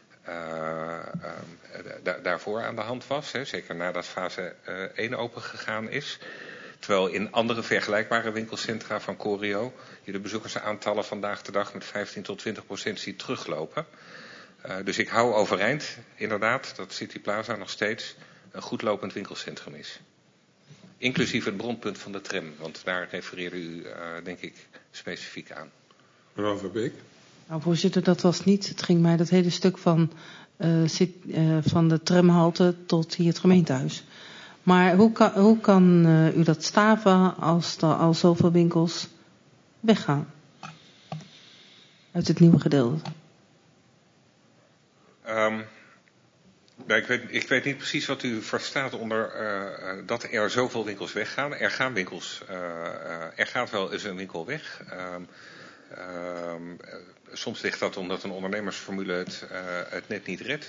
daarvoor aan de hand was. Hè, zeker nadat fase 1 opengegaan is. Terwijl in andere vergelijkbare winkelcentra van Corio je de bezoekersaantallen vandaag de dag met 15-20% ziet teruglopen. Dus ik hou overeind inderdaad dat City Plaza nog steeds een goed lopend winkelcentrum is. Inclusief het bronpunt van de tram, want daar refereerde u denk ik specifiek aan. Mevrouw Verbeek. Nou, voorzitter, dat was niet. Het ging mij dat hele stuk van de tramhalte tot hier het gemeentehuis. Maar hoe kan u dat staven als er al zoveel winkels weggaan uit het nieuwe gedeelte? Ik weet niet precies wat u verstaat onder dat er zoveel winkels weggaan. Er gaan winkels, er gaat wel eens een winkel weg. Soms ligt dat omdat een ondernemersformule het net niet redt.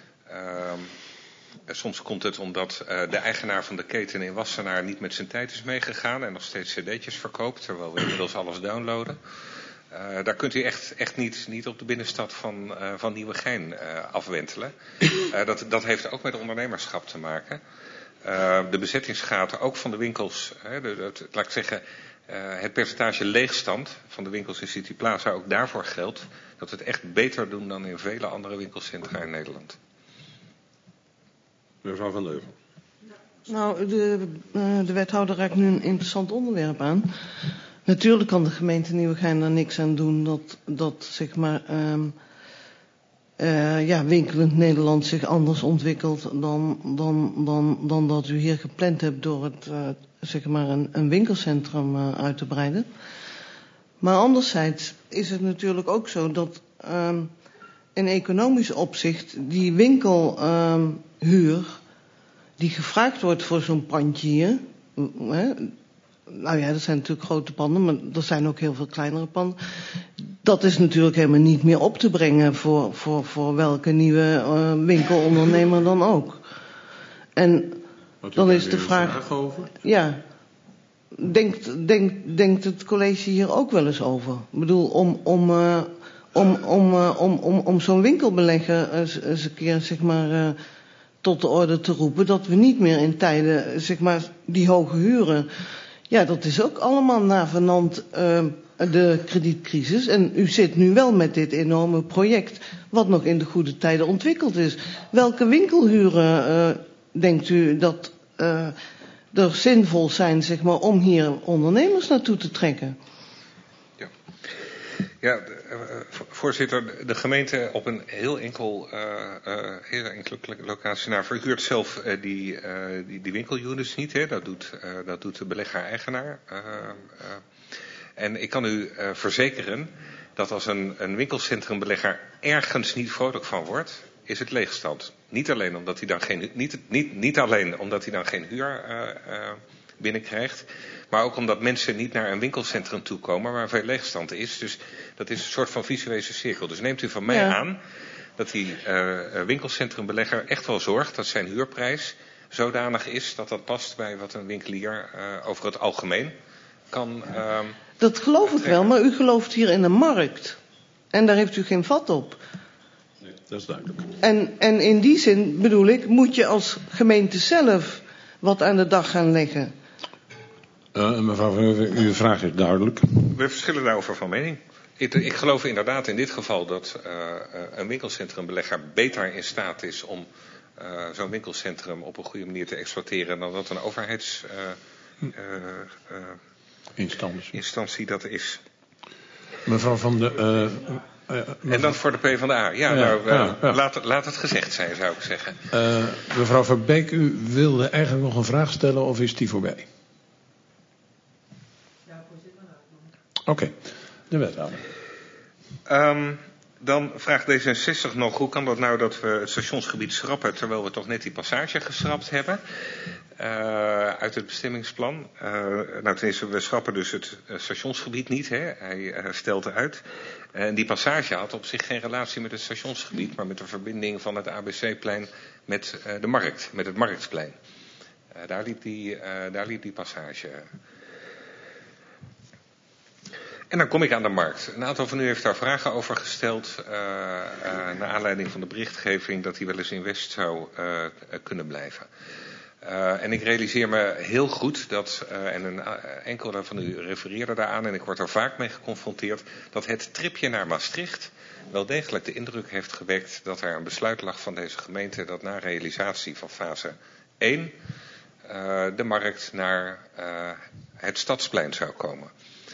Soms komt het omdat de eigenaar van de keten in Wassenaar niet met zijn tijd is meegegaan en nog steeds cd'tjes verkoopt, terwijl we inmiddels alles downloaden. Daar kunt u echt niet op de binnenstad van Nieuwegein afwentelen. Dat heeft ook met ondernemerschap te maken. De bezettingsgraad ook van de winkels, laat ik zeggen, het percentage leegstand van de winkels in City Plaza, ook daarvoor geldt dat we het echt beter doen dan in vele andere winkelcentra in Nederland. Mevrouw Van Leuven. Nou, de wethouder raakt nu een interessant onderwerp aan. Natuurlijk kan de gemeente Nieuwegein daar niks aan doen dat zeg maar, winkelend Nederland zich anders ontwikkelt dan dat u hier gepland hebt door het, zeg maar een winkelcentrum uit te breiden. Maar anderzijds is het natuurlijk ook zo dat in economisch opzicht die winkelhuur die gevraagd wordt voor zo'n pandje hier, nou ja, dat zijn natuurlijk grote panden, maar er zijn ook heel veel kleinere panden. Dat is natuurlijk helemaal niet meer op te brengen voor welke nieuwe winkelondernemer dan ook. En dan is de vraag over? Ja, denkt het college hier ook wel eens over? Ik bedoel, om zo'n winkelbelegger eens een keer, zeg maar, tot de orde te roepen, dat we niet meer in tijden, zeg maar, die hoge huren. Ja, dat is ook allemaal navenant de kredietcrisis. En u zit nu wel met dit enorme project, wat nog in de goede tijden ontwikkeld is. Welke winkelhuren denkt u dat er zinvol zijn, zeg maar, om hier ondernemers naartoe te trekken? Ja, voorzitter, de gemeente op een heel enkele locatie verhuurt zelf die winkelunits niet. Hè? Dat doet de belegger-eigenaar. En ik kan u verzekeren dat als een winkelcentrumbelegger ergens niet vrolijk van wordt, is het leegstand. Niet alleen omdat hij dan geen huur binnenkrijgt, maar ook omdat mensen niet naar een winkelcentrum toe komen waar veel leegstand is. Dus dat is een soort van visuele cirkel. Dus neemt u van mij aan dat die winkelcentrumbelegger echt wel zorgt dat zijn huurprijs zodanig is dat dat past bij wat een winkelier over het algemeen kan... Dat geloof ik wel, maar u gelooft hier in de markt. En daar heeft u geen vat op. Nee, dat is duidelijk. En in die zin, bedoel ik, moet je als gemeente zelf wat aan de dag gaan leggen. Mevrouw Van Heuven, uw vraag is duidelijk. We verschillen daarover van mening. Ik geloof inderdaad in dit geval dat een winkelcentrumbelegger beter in staat is om zo'n winkelcentrum op een goede manier te exploiteren dan dat een overheidsinstantie dat is. Mevrouw Van de... En dan voor de PvdA. Laat het gezegd zijn, zou ik zeggen. Mevrouw Verbeek, u wilde eigenlijk nog een vraag stellen of is die voorbij? Ja, voorzitter. Oké, de wethouder. Dan vraagt D66 nog, hoe kan dat nou dat we het stationsgebied schrappen terwijl we toch net die passage geschrapt hebben uit het bestemmingsplan? Nou, ten eerste, we schrappen dus het stationsgebied niet, hè? Hij stelt uit. En die passage had op zich geen relatie met het stationsgebied, maar met de verbinding van het ABC-plein met de markt, met het Marktplein. Daar liep die passage. En dan kom ik aan de markt. Een aantal van u heeft daar vragen over gesteld, naar aanleiding van de berichtgeving dat hij wel eens in West zou kunnen blijven. En ik realiseer me heel goed dat, en een enkele van u refereerde daaraan, en ik word er vaak mee geconfronteerd, dat het tripje naar Maastricht wel degelijk de indruk heeft gewekt dat er een besluit lag van deze gemeente dat na realisatie van fase 1 de markt naar het Stadsplein zou komen.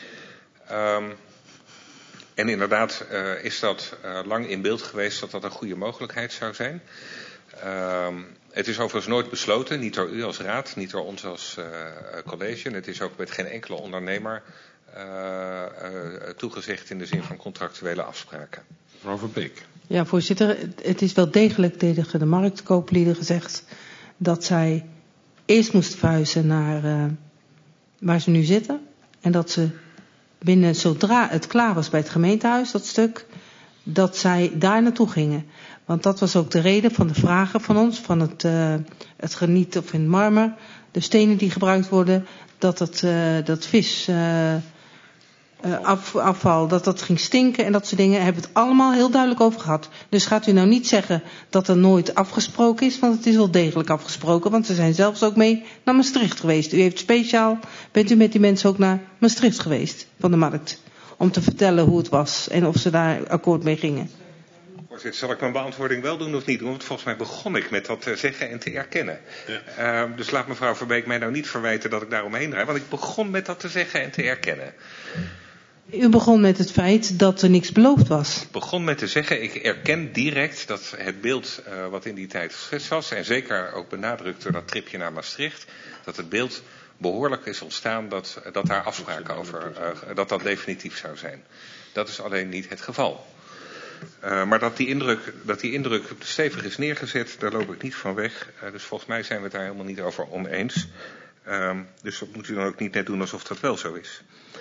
En inderdaad is dat lang in beeld geweest dat dat een goede mogelijkheid zou zijn. Het is overigens nooit besloten, niet door u als raad, niet door ons als college. En het is ook met geen enkele ondernemer toegezegd in de zin van contractuele afspraken. Mevrouw Verbeek. Ja, voorzitter, het is wel degelijk tegen de marktkooplieden gezegd dat zij eerst moesten verhuizen naar waar ze nu zitten. En dat ze binnen, zodra het klaar was bij het gemeentehuis, dat stuk, dat zij daar naartoe gingen. Want dat was ook de reden van de vragen van ons, van het graniet of in marmer, de stenen die gebruikt worden, dat visafval, dat ging stinken en dat soort dingen, hebben we het allemaal heel duidelijk over gehad. Dus gaat u nou niet zeggen dat er nooit afgesproken is, want het is wel degelijk afgesproken, want ze zijn zelfs ook mee naar Maastricht geweest. U heeft bent u met die mensen ook naar Maastricht geweest, van de markt, om te vertellen hoe het was en of ze daar akkoord mee gingen. Voorzitter, zal ik mijn beantwoording wel doen of niet doen? Want volgens mij begon ik met dat te zeggen en te erkennen. Ja. Dus laat mevrouw Verbeek mij nou niet verwijten dat ik daaromheen draai, want ik begon met dat te zeggen en te erkennen. U begon met het feit dat er niks beloofd was. Ik begon met te zeggen, ik erken direct dat het beeld wat in die tijd geschetst was, en zeker ook benadrukt door dat tripje naar Maastricht, dat het beeld behoorlijk is ontstaan dat daar afspraken over, dat definitief zou zijn. Dat is alleen niet het geval. Maar dat die indruk stevig is neergezet, daar loop ik niet van weg. Dus volgens mij zijn we het daar helemaal niet over oneens. Dus dat moet u dan ook niet net doen alsof dat wel zo is.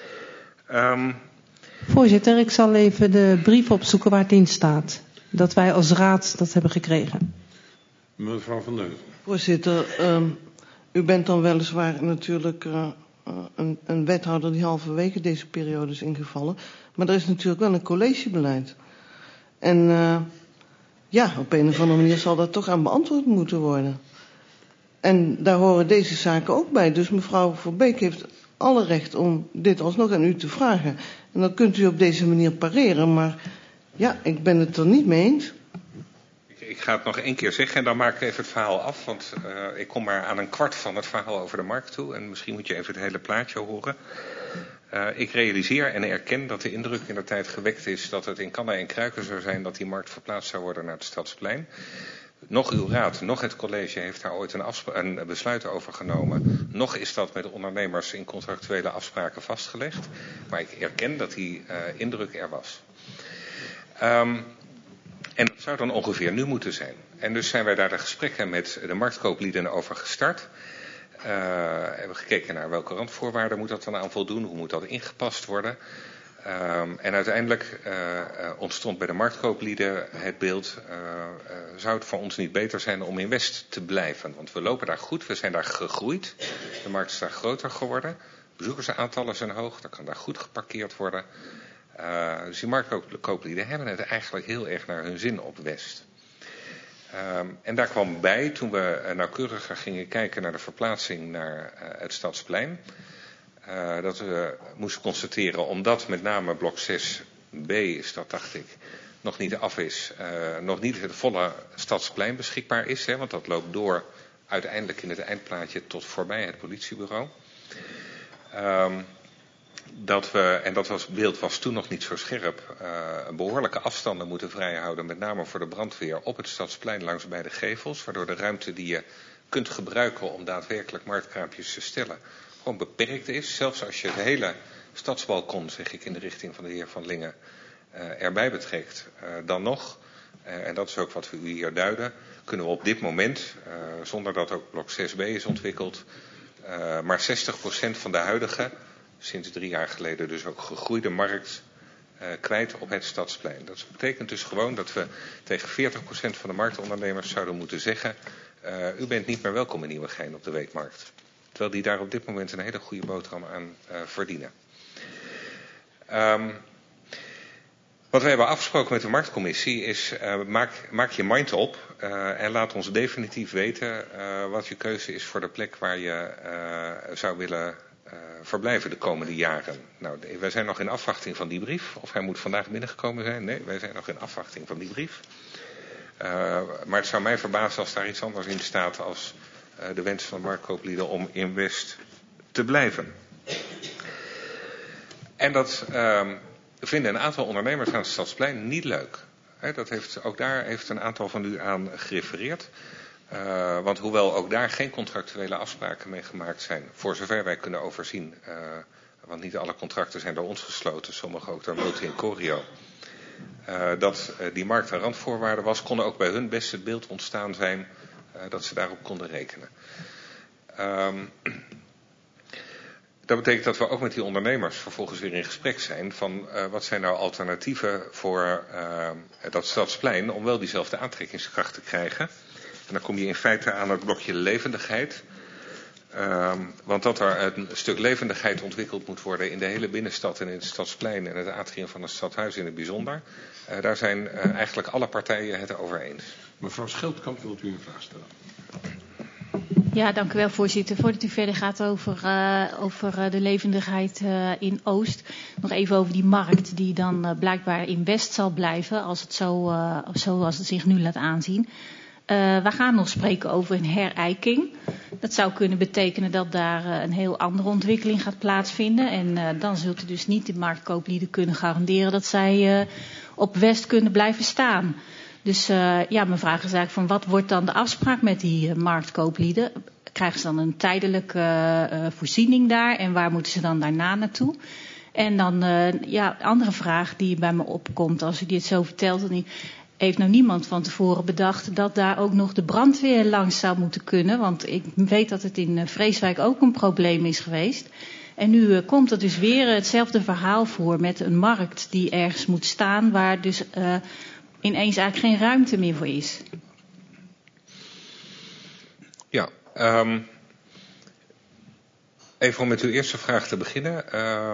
Voorzitter, ik zal even de brief opzoeken waar het in staat. Dat wij als raad dat hebben gekregen. Mevrouw Van Heuven. Voorzitter, u bent dan weliswaar natuurlijk een wethouder die halverwege deze periode is ingevallen. Maar er is natuurlijk wel een collegebeleid. En op een of andere manier zal dat toch aan beantwoord moeten worden. En daar horen deze zaken ook bij. Dus mevrouw Verbeek heeft alle recht om dit alsnog aan u te vragen. En dan kunt u op deze manier pareren. Maar ja, ik ben het er niet mee eens. Ik ga het nog één keer zeggen en dan maak ik even het verhaal af. Want ik kom maar aan een kwart van het verhaal over de markt toe. En misschien moet je even het hele plaatje horen. Ik realiseer en erken dat de indruk in de tijd gewekt is dat het in kannen en kruiken zou zijn dat die markt verplaatst zou worden naar het Stadsplein. Nog uw raad, nog het college heeft daar ooit een besluit over genomen. Nog is dat met ondernemers in contractuele afspraken vastgelegd. Maar ik erken dat die indruk er was. En dat zou dan ongeveer nu moeten zijn. En dus zijn wij daar de gesprekken met de marktkooplieden over gestart. Hebben gekeken naar welke randvoorwaarden moet dat dan aan voldoen, hoe moet dat ingepast worden. En uiteindelijk ontstond bij de marktkooplieden het beeld, zou het voor ons niet beter zijn om in West te blijven? Want we lopen daar goed, we zijn daar gegroeid, de markt is daar groter geworden. bezoekersaantallen zijn hoog, dan kan daar goed geparkeerd worden. Dus die marktkooplieden hebben het eigenlijk heel erg naar hun zin op West. En daar kwam bij, toen we nauwkeuriger gingen kijken naar de verplaatsing naar het Stadsplein, dat we moesten constateren, omdat met name blok 6b is dat, dacht ik, nog niet af is, nog niet het volle Stadsplein beschikbaar is, want dat loopt door uiteindelijk in het eindplaatje tot voorbij het politiebureau. Dat we, en dat beeld was toen nog niet zo scherp, behoorlijke afstanden moeten vrijhouden, met name voor de brandweer op het Stadsplein langs beide gevels, waardoor de ruimte die je kunt gebruiken om daadwerkelijk marktkraampjes te stellen gewoon beperkt is. Zelfs als je het hele stadsbalkon, zeg ik in de richting van de heer Van Lingen, erbij betrekt, dan nog, en dat is ook wat we u hier duiden, kunnen we op dit moment, zonder dat ook blok 6b is ontwikkeld, maar 60% van de huidige, sinds 3 jaar geleden dus ook gegroeide markt kwijt op het Stadsplein. Dat betekent dus gewoon dat we tegen 40% van de marktondernemers zouden moeten zeggen, u bent niet meer welkom in Nieuwegein op de weekmarkt. Terwijl die daar op dit moment een hele goede boterham aan verdienen. Wat we hebben afgesproken met de marktcommissie is, maak je mind op en laat ons definitief weten wat je keuze is voor de plek waar je zou willen verblijven de komende jaren. Nou, wij zijn nog in afwachting van die brief. Of hij moet vandaag binnengekomen zijn? Nee, wij zijn nog in afwachting van die brief. Maar het zou mij verbazen als daar iets anders in staat als de wens van de marktkooplieden om in West te blijven. En dat vinden een aantal ondernemers aan het Stadsplein niet leuk. Ook daar heeft een aantal van u aan gerefereerd. Want hoewel ook daar geen contractuele afspraken mee gemaakt zijn, voor zover wij kunnen overzien, want niet alle contracten zijn door ons gesloten, sommige ook door Multi en Corio, dat die markt een randvoorwaarde was, kon ook bij hun best het beeld ontstaan zijn dat ze daarop konden rekenen. Dat betekent dat we ook met die ondernemers vervolgens weer in gesprek zijn van wat zijn nou alternatieven voor dat Stadsplein om wel diezelfde aantrekkingskracht te krijgen. En dan kom je in feite aan het blokje levendigheid. Want dat er een stuk levendigheid ontwikkeld moet worden in de hele binnenstad en in het Stadsplein en het atrium van het Stadhuis in het bijzonder. Daar zijn eigenlijk alle partijen het over eens. Mevrouw Schildkamp, wilt u een vraag stellen? Ja, dank u wel, voorzitter. Voordat u verder gaat over de levendigheid in Oost, nog even over die markt die dan blijkbaar in West zal blijven als het zoals het zich nu laat aanzien. We gaan nog spreken over een herijking. Dat zou kunnen betekenen dat daar een heel andere ontwikkeling gaat plaatsvinden. En dan zult u dus niet de marktkooplieden kunnen garanderen dat zij op West kunnen blijven staan. Dus mijn vraag is eigenlijk van wat wordt dan de afspraak met die marktkooplieden? Krijgen ze dan een tijdelijke voorziening daar en waar moeten ze dan daarna naartoe? En dan andere vraag die bij me opkomt als u dit zo vertelt. Heeft nou niemand van tevoren bedacht dat daar ook nog de brandweer langs zou moeten kunnen? Want ik weet dat het in Vreeswijk ook een probleem is geweest. En nu komt er dus weer hetzelfde verhaal voor met een markt die ergens moet staan waar dus ineens eigenlijk geen ruimte meer voor is. Ja, even om met uw eerste vraag te beginnen.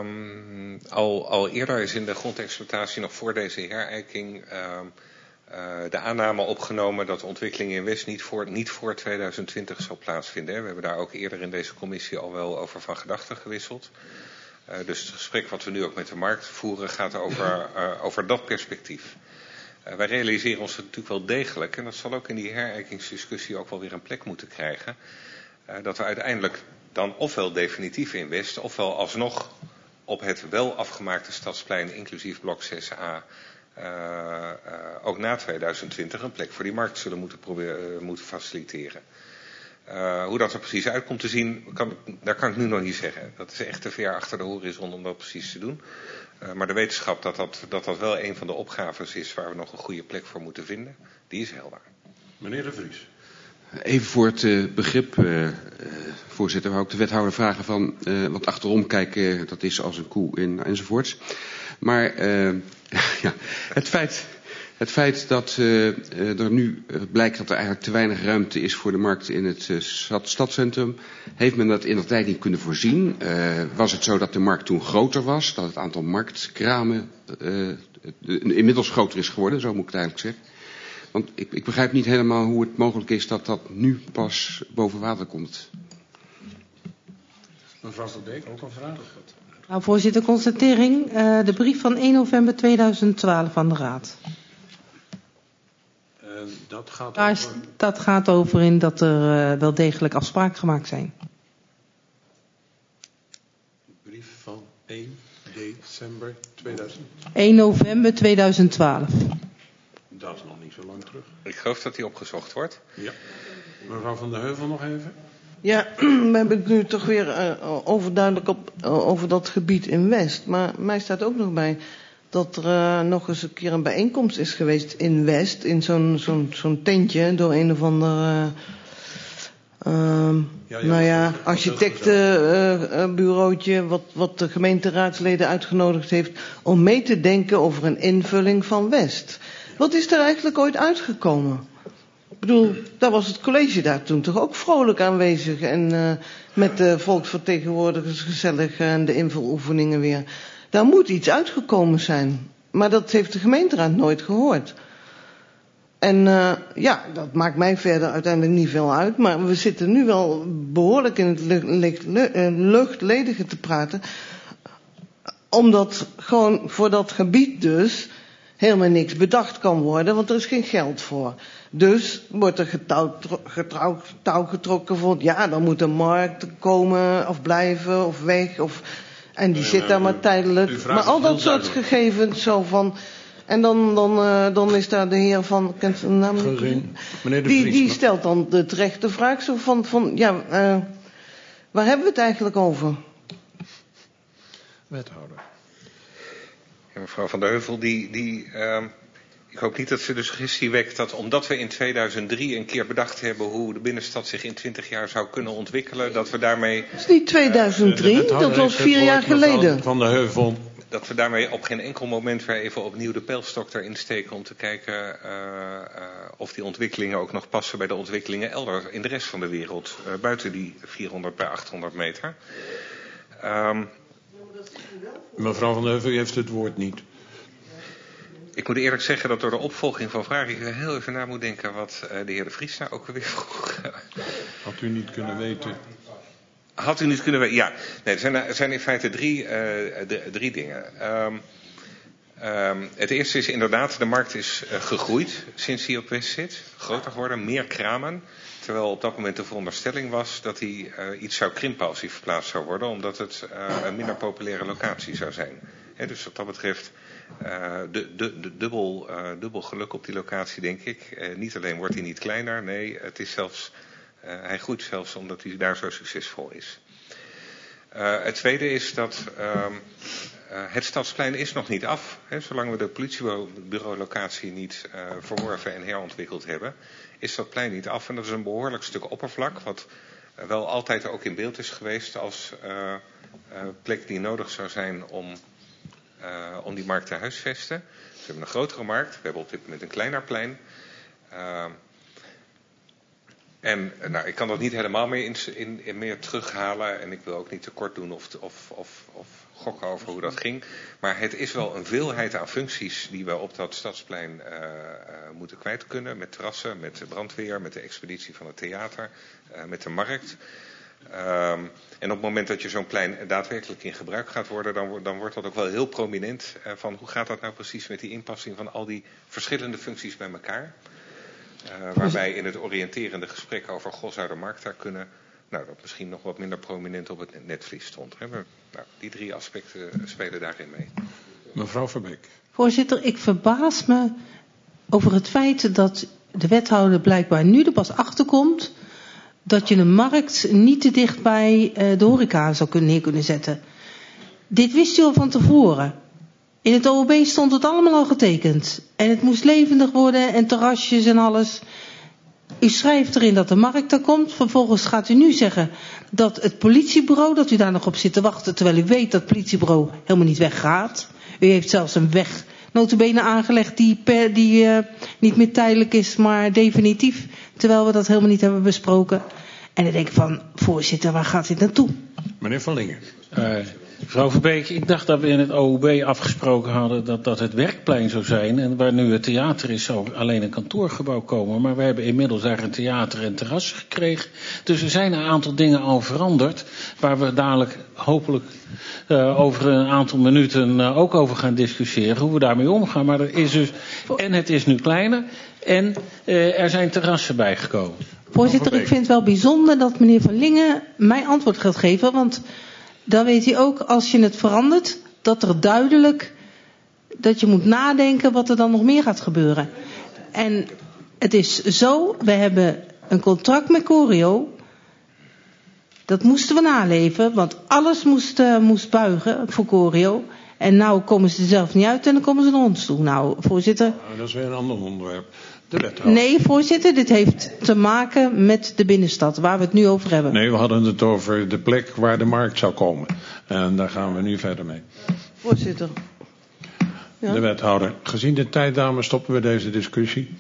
Al eerder is in de grondexploitatie nog voor deze herijking de aanname opgenomen dat de ontwikkeling in West niet voor 2020 zal plaatsvinden. We hebben daar ook eerder in deze commissie al wel over van gedachten gewisseld. Dus het gesprek wat we nu ook met de markt voeren gaat over dat perspectief. Wij realiseren ons natuurlijk wel degelijk, en dat zal ook in die herijkingsdiscussie ook wel weer een plek moeten krijgen, dat we uiteindelijk dan ofwel definitief in West, ofwel alsnog op het wel afgemaakte Stadsplein, inclusief blok 6a, ook na 2020 een plek voor die markt zullen moeten faciliteren. Hoe dat er precies uit komt te zien, daar kan ik nu nog niet zeggen. Dat is echt te ver achter de horizon om dat precies te doen. Maar de wetenschap dat wel een van de opgaves is waar we nog een goede plek voor moeten vinden, die is helder. Meneer De Vries. Even voor het begrip, voorzitter, wou ik de wethouder vragen van, want achterom kijken, dat is als een koe enzovoorts. Maar het Het feit dat er nu blijkt dat er eigenlijk te weinig ruimte is voor de markt in het stadscentrum, heeft men dat in de tijd niet kunnen voorzien? Was het zo dat de markt toen groter was, dat het aantal marktkramen inmiddels groter is geworden, zo moet ik het eigenlijk zeggen? Want ik begrijp niet helemaal hoe het mogelijk is dat dat nu pas boven water komt. Mevrouw Verbeek, ook een vraag? Nou, voorzitter, constatering. De brief van 1 november 2012 van de Raad. Dat gaat Daar over... dat gaat over in dat er wel degelijk afspraken gemaakt zijn. Brief van 1 december 2000. 1 november 2012. Dat is nog niet zo lang terug. Ik geloof dat die opgezocht wordt. Ja. Mevrouw Van der Heuvel nog even. Ja, we hebben het nu toch weer overduidelijk over dat gebied in West. Maar mij staat ook nog bij dat er nog eens een keer een bijeenkomst is geweest in West. In zo'n tentje door een of ander architectenbureautje wat de gemeenteraadsleden uitgenodigd heeft om mee te denken over een invulling van West. Wat is er eigenlijk ooit uitgekomen? Ik bedoel, daar was het college daar toen toch ook vrolijk aanwezig en met de volksvertegenwoordigers gezellig en de invuloefeningen weer. Daar moet iets uitgekomen zijn, maar dat heeft de gemeenteraad nooit gehoord. En dat maakt mij verder uiteindelijk niet veel uit, maar we zitten nu wel behoorlijk in het luchtledige te praten, omdat gewoon voor dat gebied dus helemaal niks bedacht kan worden, want er is geen geld voor. Dus wordt er touw getrokken voor, ja, dan moet een markt komen of blijven of weg. En die zit daar maar tijdelijk. Maar al dat soort gegevens zo van. En dan is daar de heer van, kent zijn naam niet? Meneer de Vries. Die stelt dan de terechte vraag zo van waar hebben we het eigenlijk over? Wethouder. Ja, mevrouw Van der Heuvel, ik hoop niet dat ze de suggestie wekt dat omdat we in 2003 een keer bedacht hebben hoe de binnenstad zich in 20 jaar zou kunnen ontwikkelen, dat we daarmee... Dat is niet 2003, dat was 4 jaar geleden. Van der Heuvel. Dat we daarmee op geen enkel moment weer even opnieuw de pijlstok erin steken om te kijken of die ontwikkelingen ook nog passen bij de ontwikkelingen elders in de rest van de wereld, buiten die 400 bij 800 meter. Mevrouw Van der Heuvel, u heeft het woord niet. Ik moet eerlijk zeggen dat door de opvolging van vragen ik heel even na moet denken wat de heer De Vries nou ook weer vroeg. Had u niet kunnen weten? Had u niet kunnen weten? Ja. Nee, er zijn in feite drie dingen. Het eerste is inderdaad, de markt is gegroeid sinds hij op West zit. Groter geworden, meer kramen. Terwijl op dat moment de veronderstelling was dat hij iets zou krimpen als hij verplaatst zou worden. Omdat het een minder populaire locatie zou zijn. Dus wat dat betreft dubbel geluk op die locatie, denk ik. Niet alleen wordt hij niet kleiner, nee, het is zelfs, hij groeit zelfs omdat hij daar zo succesvol is. Het tweede is dat het Stadsplein is nog niet af. Zolang we de politiebureau-locatie niet verworven en herontwikkeld hebben, is dat plein niet af. En dat is een behoorlijk stuk oppervlak, wat wel altijd ook in beeld is geweest als plek die nodig zou zijn om die markt te huisvesten. Dus we hebben een grotere markt, we hebben op dit moment een kleiner plein. Ik kan dat niet helemaal meer terughalen en ik wil ook niet tekort doen of gokken over hoe dat ging. Maar het is wel een veelheid aan functies die we op dat Stadsplein moeten kwijt kunnen. Met terrassen, met de brandweer, met de expeditie van het theater, met de markt. En op het moment dat je zo'n plein daadwerkelijk in gebruik gaat worden, dan wordt dat ook wel heel prominent van hoe gaat dat nou precies met die inpassing van al die verschillende functies bij elkaar. Waarbij in het oriënterende gesprek over zou de markt daar kunnen, dat misschien nog wat minder prominent op het netvlies stond. Die 3 aspecten spelen daarin mee. Mevrouw Verbeek. Voorzitter, ik verbaas me over het feit dat de wethouder blijkbaar nu er pas achterkomt dat je een markt niet te dicht bij de horeca zou neer kunnen zetten. Dit wist u al van tevoren. In het OOB stond het allemaal al getekend. En het moest levendig worden en terrasjes en alles. U schrijft erin dat de markt er komt. Vervolgens gaat u nu zeggen dat het politiebureau, dat u daar nog op zit te wachten, terwijl u weet dat het politiebureau helemaal niet weggaat. U heeft zelfs een weg nota bene aangelegd die niet meer tijdelijk is, maar definitief. Terwijl we dat helemaal niet hebben besproken. En dan denk ik van, voorzitter, waar gaat dit naartoe? Meneer Van Lingen. Mevrouw Verbeek, ik dacht dat we in het OOB afgesproken hadden dat het werkplein zou zijn. En waar nu het theater is, zou alleen een kantoorgebouw komen. Maar we hebben inmiddels daar een theater en terras gekregen. Dus er zijn een aantal dingen al veranderd. Waar we dadelijk hopelijk over een aantal minuten ook over gaan discussiëren. Hoe we daarmee omgaan. Maar er is dus, en het is nu kleiner. En er zijn terrassen bijgekomen. Voorzitter, ik vind het wel bijzonder dat meneer Van Lingen mij antwoord gaat geven. Want dan weet hij ook, als je het verandert, dat je moet nadenken wat er dan nog meer gaat gebeuren. En het is zo, we hebben een contract met Corio. Dat moesten we naleven, want alles moest buigen voor Corio. En nou komen ze er zelf niet uit en dan komen ze naar ons toe. Nou, voorzitter. Nou, dat is weer een ander onderwerp. De wethouder. Nee, voorzitter, dit heeft te maken met de binnenstad, waar we het nu over hebben. Nee, we hadden het over de plek waar de markt zou komen. En daar gaan we nu verder mee. Voorzitter. Ja. De wethouder. Gezien de tijd, dames, stoppen we deze discussie.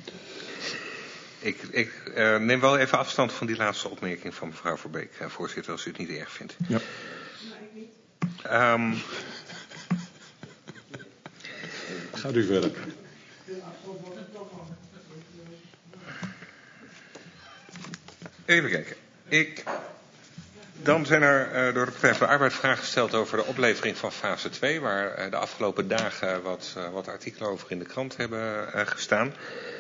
Ik neem wel even afstand van die laatste opmerking van mevrouw Verbeek, voorzitter, als u het niet erg vindt. Ja. Gaat u verder. Even kijken. Dan zijn er door de Partij voor de Arbeid vragen gesteld over de oplevering van fase 2... waar de afgelopen dagen wat artikelen over in de krant hebben gestaan.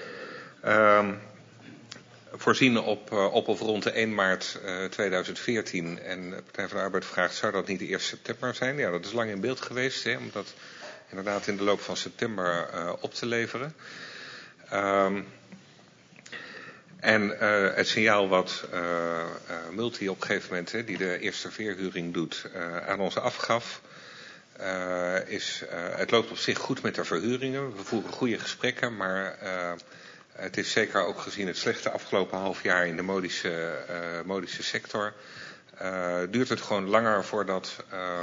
Voorzien op of rond de 1 maart 2014. En de Partij voor de Arbeid vraagt, zou dat niet de 1 september zijn? Ja, dat is lang in beeld geweest, hè, om dat inderdaad in de loop van september op te leveren. En het signaal wat Multi op een gegeven moment, die de eerste verhuring doet, aan ons afgaf, is het loopt op zich goed met de verhuringen. We voeren goede gesprekken, maar het is zeker ook gezien het slechte afgelopen half jaar in de modische sector, duurt het gewoon langer voordat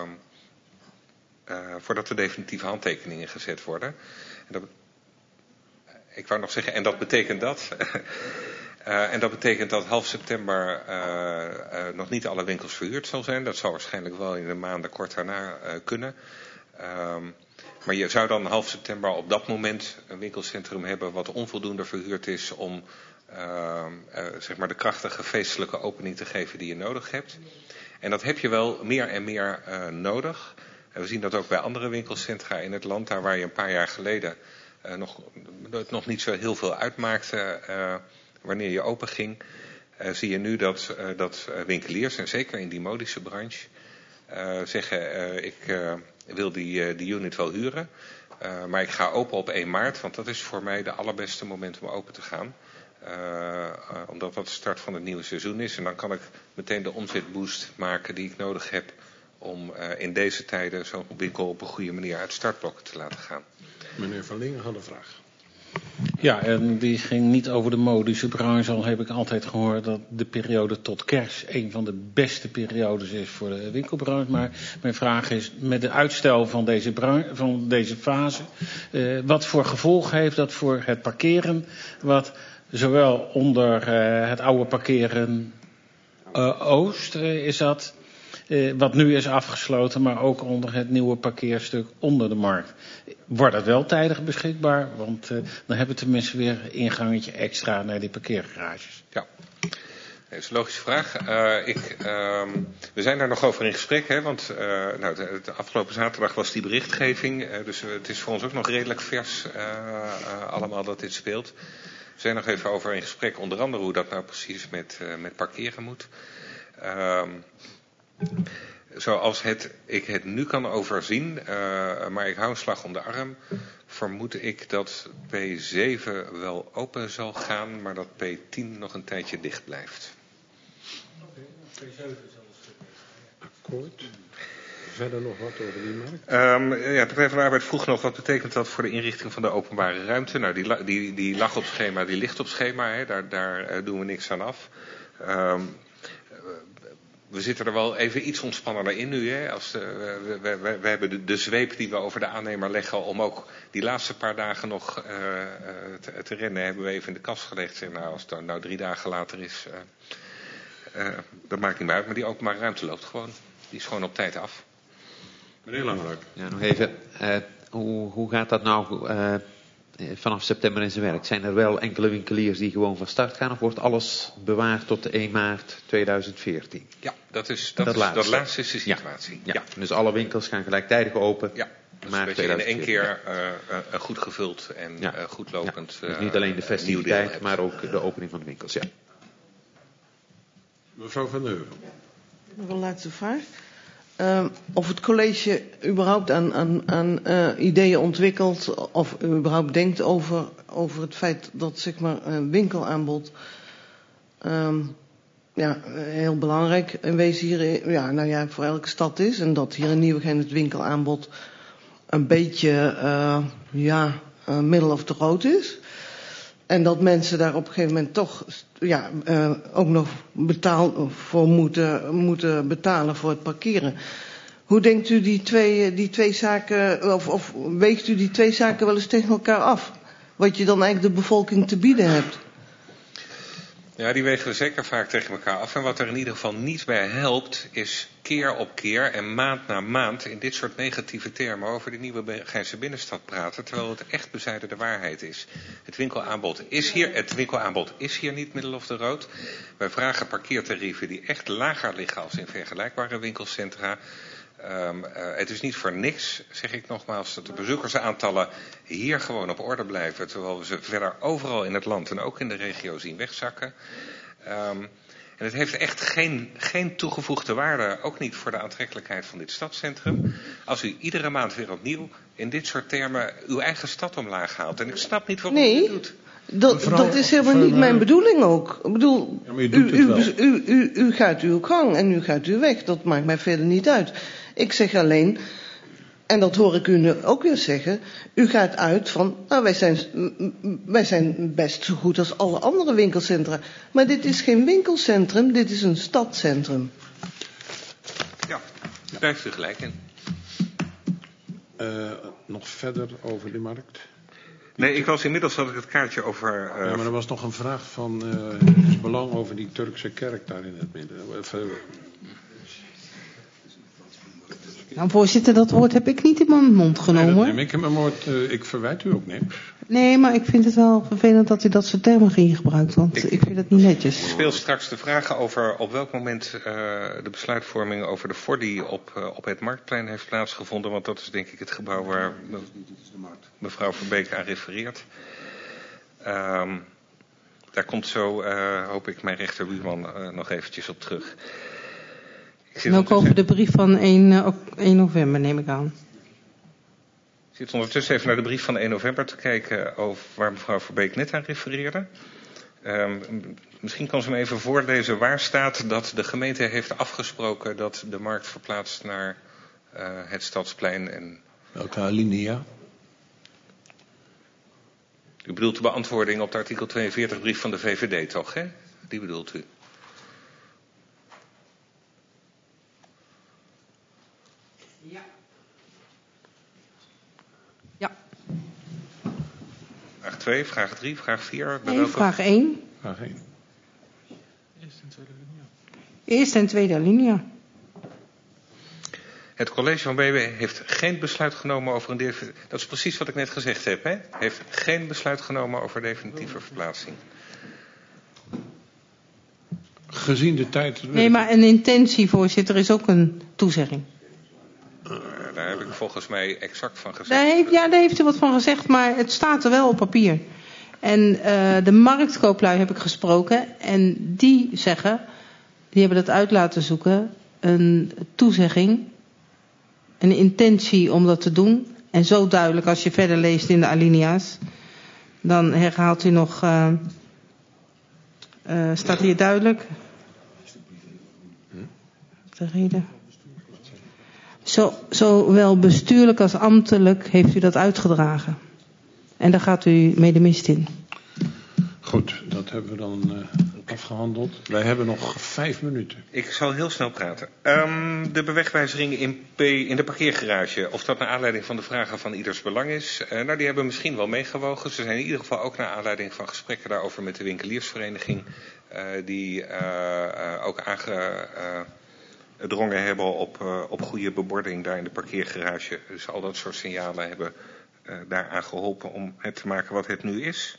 de definitieve handtekeningen gezet worden. Ik wou nog zeggen, en dat betekent dat. En dat betekent dat half september nog niet alle winkels verhuurd zal zijn. Dat zal waarschijnlijk wel in de maanden kort daarna kunnen. Maar je zou dan half september op dat moment een winkelcentrum hebben wat onvoldoende verhuurd is om zeg maar de krachtige feestelijke opening te geven die je nodig hebt. En dat heb je wel meer en meer nodig. En we zien dat ook bij andere winkelcentra in het land, daar waar je een paar jaar geleden nog niet zo heel veel uitmaakte wanneer je open ging, zie je nu dat winkeliers, en zeker in die modische branche, zeggen ik wil die unit wel huren, maar ik ga open op 1 maart, want dat is voor mij de allerbeste moment om open te gaan. Omdat dat de start van het nieuwe seizoen is en dan kan ik meteen de omzetboost maken die ik nodig heb om in deze tijden zo'n winkel op een goede manier uit startblokken te laten gaan. Meneer Van Lingen had een vraag. Ja, en die ging niet over de modische branche. Al heb ik altijd gehoord dat de periode tot kerst een van de beste periodes is voor de winkelbranche. Maar mijn vraag is, met de uitstel van deze fase, wat voor gevolg heeft dat voor het parkeren, wat zowel onder het oude parkeren Oost is dat, wat nu is afgesloten, maar ook onder het nieuwe parkeerstuk onder de markt. Wordt dat wel tijdig beschikbaar? Want dan hebben we tenminste weer een ingangetje extra naar die parkeergarages. Ja, dat is een logische vraag. We zijn daar nog over in gesprek, hè, want de afgelopen zaterdag was die berichtgeving. Dus het is voor ons ook nog redelijk vers allemaal dat dit speelt. We zijn nog even over in gesprek, onder andere hoe dat nou precies met parkeren moet. Zoals ik het nu kan overzien, maar ik hou een slag om de arm, vermoed ik dat P7 wel open zal gaan, maar dat P10 nog een tijdje dicht blijft. P7 zal akkoord. Verder nog wat over die markt? De Partij van de Arbeid vroeg nog, wat betekent dat voor de inrichting van de openbare ruimte? Nou, die lag op schema, die ligt op schema, hè. Daar doen we niks aan af. We zitten er wel even iets ontspannender in nu. Hè? We hebben de zweep die we over de aannemer leggen om ook die laatste paar dagen nog te rennen, hebben we even in de kast gelegd. En als het nou 3 dagen later is, dat maakt niet meer uit. Maar die openbare ruimte loopt gewoon. Die is gewoon op tijd af. Meneer Langerak. Ja, nog even. Hoe gaat dat nou vanaf september in zijn werk? Zijn er wel enkele winkeliers die gewoon van start gaan? Of wordt alles bewaard tot de 1 maart 2014? Ja, dat laatste is de situatie. Ja. Dus alle winkels gaan gelijktijdig open. Ja, dus in 1 keer goed gevuld en goed lopend. Dus niet alleen de festiviteit, maar ook de opening van de winkels. Ja. Mevrouw Van Heuvel. Nog een laatste vraag. Of het college überhaupt aan ideeën ontwikkelt of überhaupt denkt over het feit dat zeg maar een winkelaanbod heel belangrijk in wezen hier voor elke stad is. En dat hier in Nieuwegein het winkelaanbod een beetje middle of the road is. En dat mensen daar op een gegeven moment toch ook nog voor moeten betalen voor het parkeren. Hoe denkt u die twee zaken, of weegt u die 2 zaken wel eens tegen elkaar af? Wat je dan eigenlijk de bevolking te bieden hebt? Ja, die wegen we zeker vaak tegen elkaar af. En wat er in ieder geval niet bij helpt, is keer op keer en maand na maand in dit soort negatieve termen over de nieuwe Geinse binnenstad praten, terwijl het echt bezijden de waarheid is. Het winkelaanbod is hier niet middle of the road. Wij vragen parkeertarieven die echt lager liggen als in vergelijkbare winkelcentra. Het is niet voor niks, zeg ik nogmaals, dat de bezoekersaantallen hier gewoon op orde blijven, terwijl we ze verder overal in het land en ook in de regio zien wegzakken. En het heeft echt geen toegevoegde waarde, ook niet voor de aantrekkelijkheid van dit stadscentrum, als u iedere maand weer opnieuw in dit soort termen uw eigen stad omlaag haalt. En ik snap niet waarom u dat doet. Dat is helemaal niet mijn bedoeling ook. Ik bedoel, u gaat uw gang en u gaat uw weg. Dat maakt mij verder niet uit. Ik zeg alleen, en dat hoor ik u nu ook weer zeggen, u gaat uit van, wij zijn best zo goed als alle andere winkelcentra. Maar dit is geen winkelcentrum, dit is een stadcentrum. Ja, daar heeft u gelijk in. Nog verder over de markt? Nee, inmiddels had ik het kaartje over... Ja, maar er was nog een vraag van het is belang over die Turkse kerk daar in het midden. Nou, voorzitter, dat woord heb ik niet in mijn mond genomen. Nee, dat neem ik in mijn mond. Ik verwijt u ook niks. Nee, maar ik vind het wel vervelend dat u dat soort termen gebruikt, want ik vind het niet netjes. Ik speel straks de vragen over op welk moment de besluitvorming over de Fordi op het Marktplein heeft plaatsgevonden. Want dat is denk ik het gebouw waar mevrouw Verbeek aan refereert. Daar komt zo, hoop ik, mijn rechterbuurman nog eventjes op terug. En ook over de brief van 1 november, neem ik aan. Ik zit ondertussen even naar de brief van 1 november te kijken over waar mevrouw Verbeek net aan refereerde. Misschien kan ze me even voorlezen waar staat dat de gemeente heeft afgesproken dat de markt verplaatst naar het Stadsplein. En... Welke alinea? U bedoelt de beantwoording op de artikel 42 brief van de VVD, toch? Hè? Die bedoelt u? Vraag 2, vraag 3, vraag 4. Nee, vraag 1. Vraag 1. Eerste en tweede alinea. Het college van BW heeft geen besluit genomen over een definitieve... Dat is precies wat ik net gezegd heb, hè? Heeft geen besluit genomen over definitieve verplaatsing. Gezien de tijd... Nee, maar een intentie, voorzitter, is ook een toezegging. Daar heb ik volgens mij exact van gezegd. Daar heeft u wat van gezegd, maar het staat er wel op papier. En de marktkooplui heb ik gesproken en die zeggen, die hebben dat uit laten zoeken, een toezegging, een intentie om dat te doen. En zo duidelijk als je verder leest in de alinea's, dan herhaalt u nog, staat hier duidelijk, de reden. Zowel bestuurlijk als ambtelijk heeft u dat uitgedragen. En daar gaat u mee de mist in. Goed, dat hebben we dan afgehandeld. Wij hebben nog 5 minuten. Ik zal heel snel praten. De bewegwijzering in de parkeergarage, of dat naar aanleiding van de vragen van ieders belang is. Nou, die hebben misschien wel meegewogen. Ze zijn in ieder geval ook naar aanleiding van gesprekken daarover met de winkeliersvereniging. Die ook aangedrongen hebben op goede bebording daar in de parkeergarage. Dus al dat soort signalen hebben daaraan geholpen om het te maken wat het nu is.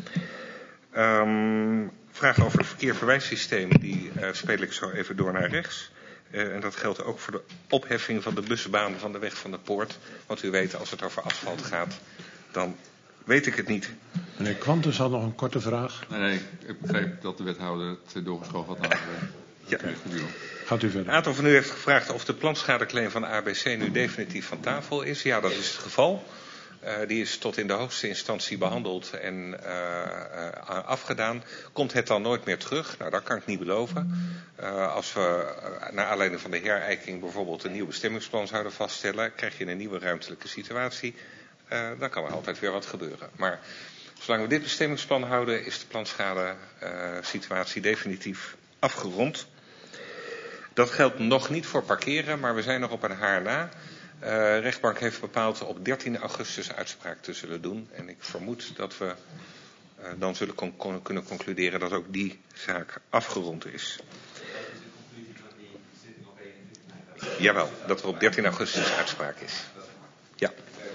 Vragen over het verkeerverwijssysteem, die speel ik zo even door naar rechts. En dat geldt ook voor de opheffing van de busbaan van de weg van de Poort. Want u weet, als het over asfalt gaat, dan weet ik het niet. Meneer Quantus had nog een korte vraag. Nee, ik begreep dat de wethouder het doorgeschoven had naar ja. Gaat u verder. Een aantal van u heeft gevraagd of de planschadeclaim van de ABC nu definitief van tafel is. Ja, dat is het geval. Die is tot in de hoogste instantie behandeld en afgedaan. Komt het dan nooit meer terug? Nou, dat kan ik niet beloven. Als we naar aanleiding van de herijking bijvoorbeeld een nieuw bestemmingsplan zouden vaststellen, krijg je een nieuwe ruimtelijke situatie. Dan kan er altijd weer wat gebeuren. Maar zolang we dit bestemmingsplan houden, is de planschade situatie definitief afgerond. Dat geldt nog niet voor parkeren, maar we zijn nog op een haar na. Rechtbank heeft bepaald op 13 augustus uitspraak te zullen doen. En ik vermoed dat we dan zullen kunnen concluderen dat ook die zaak afgerond is. Jawel, dat er op 13 augustus uitspraak is. Ja.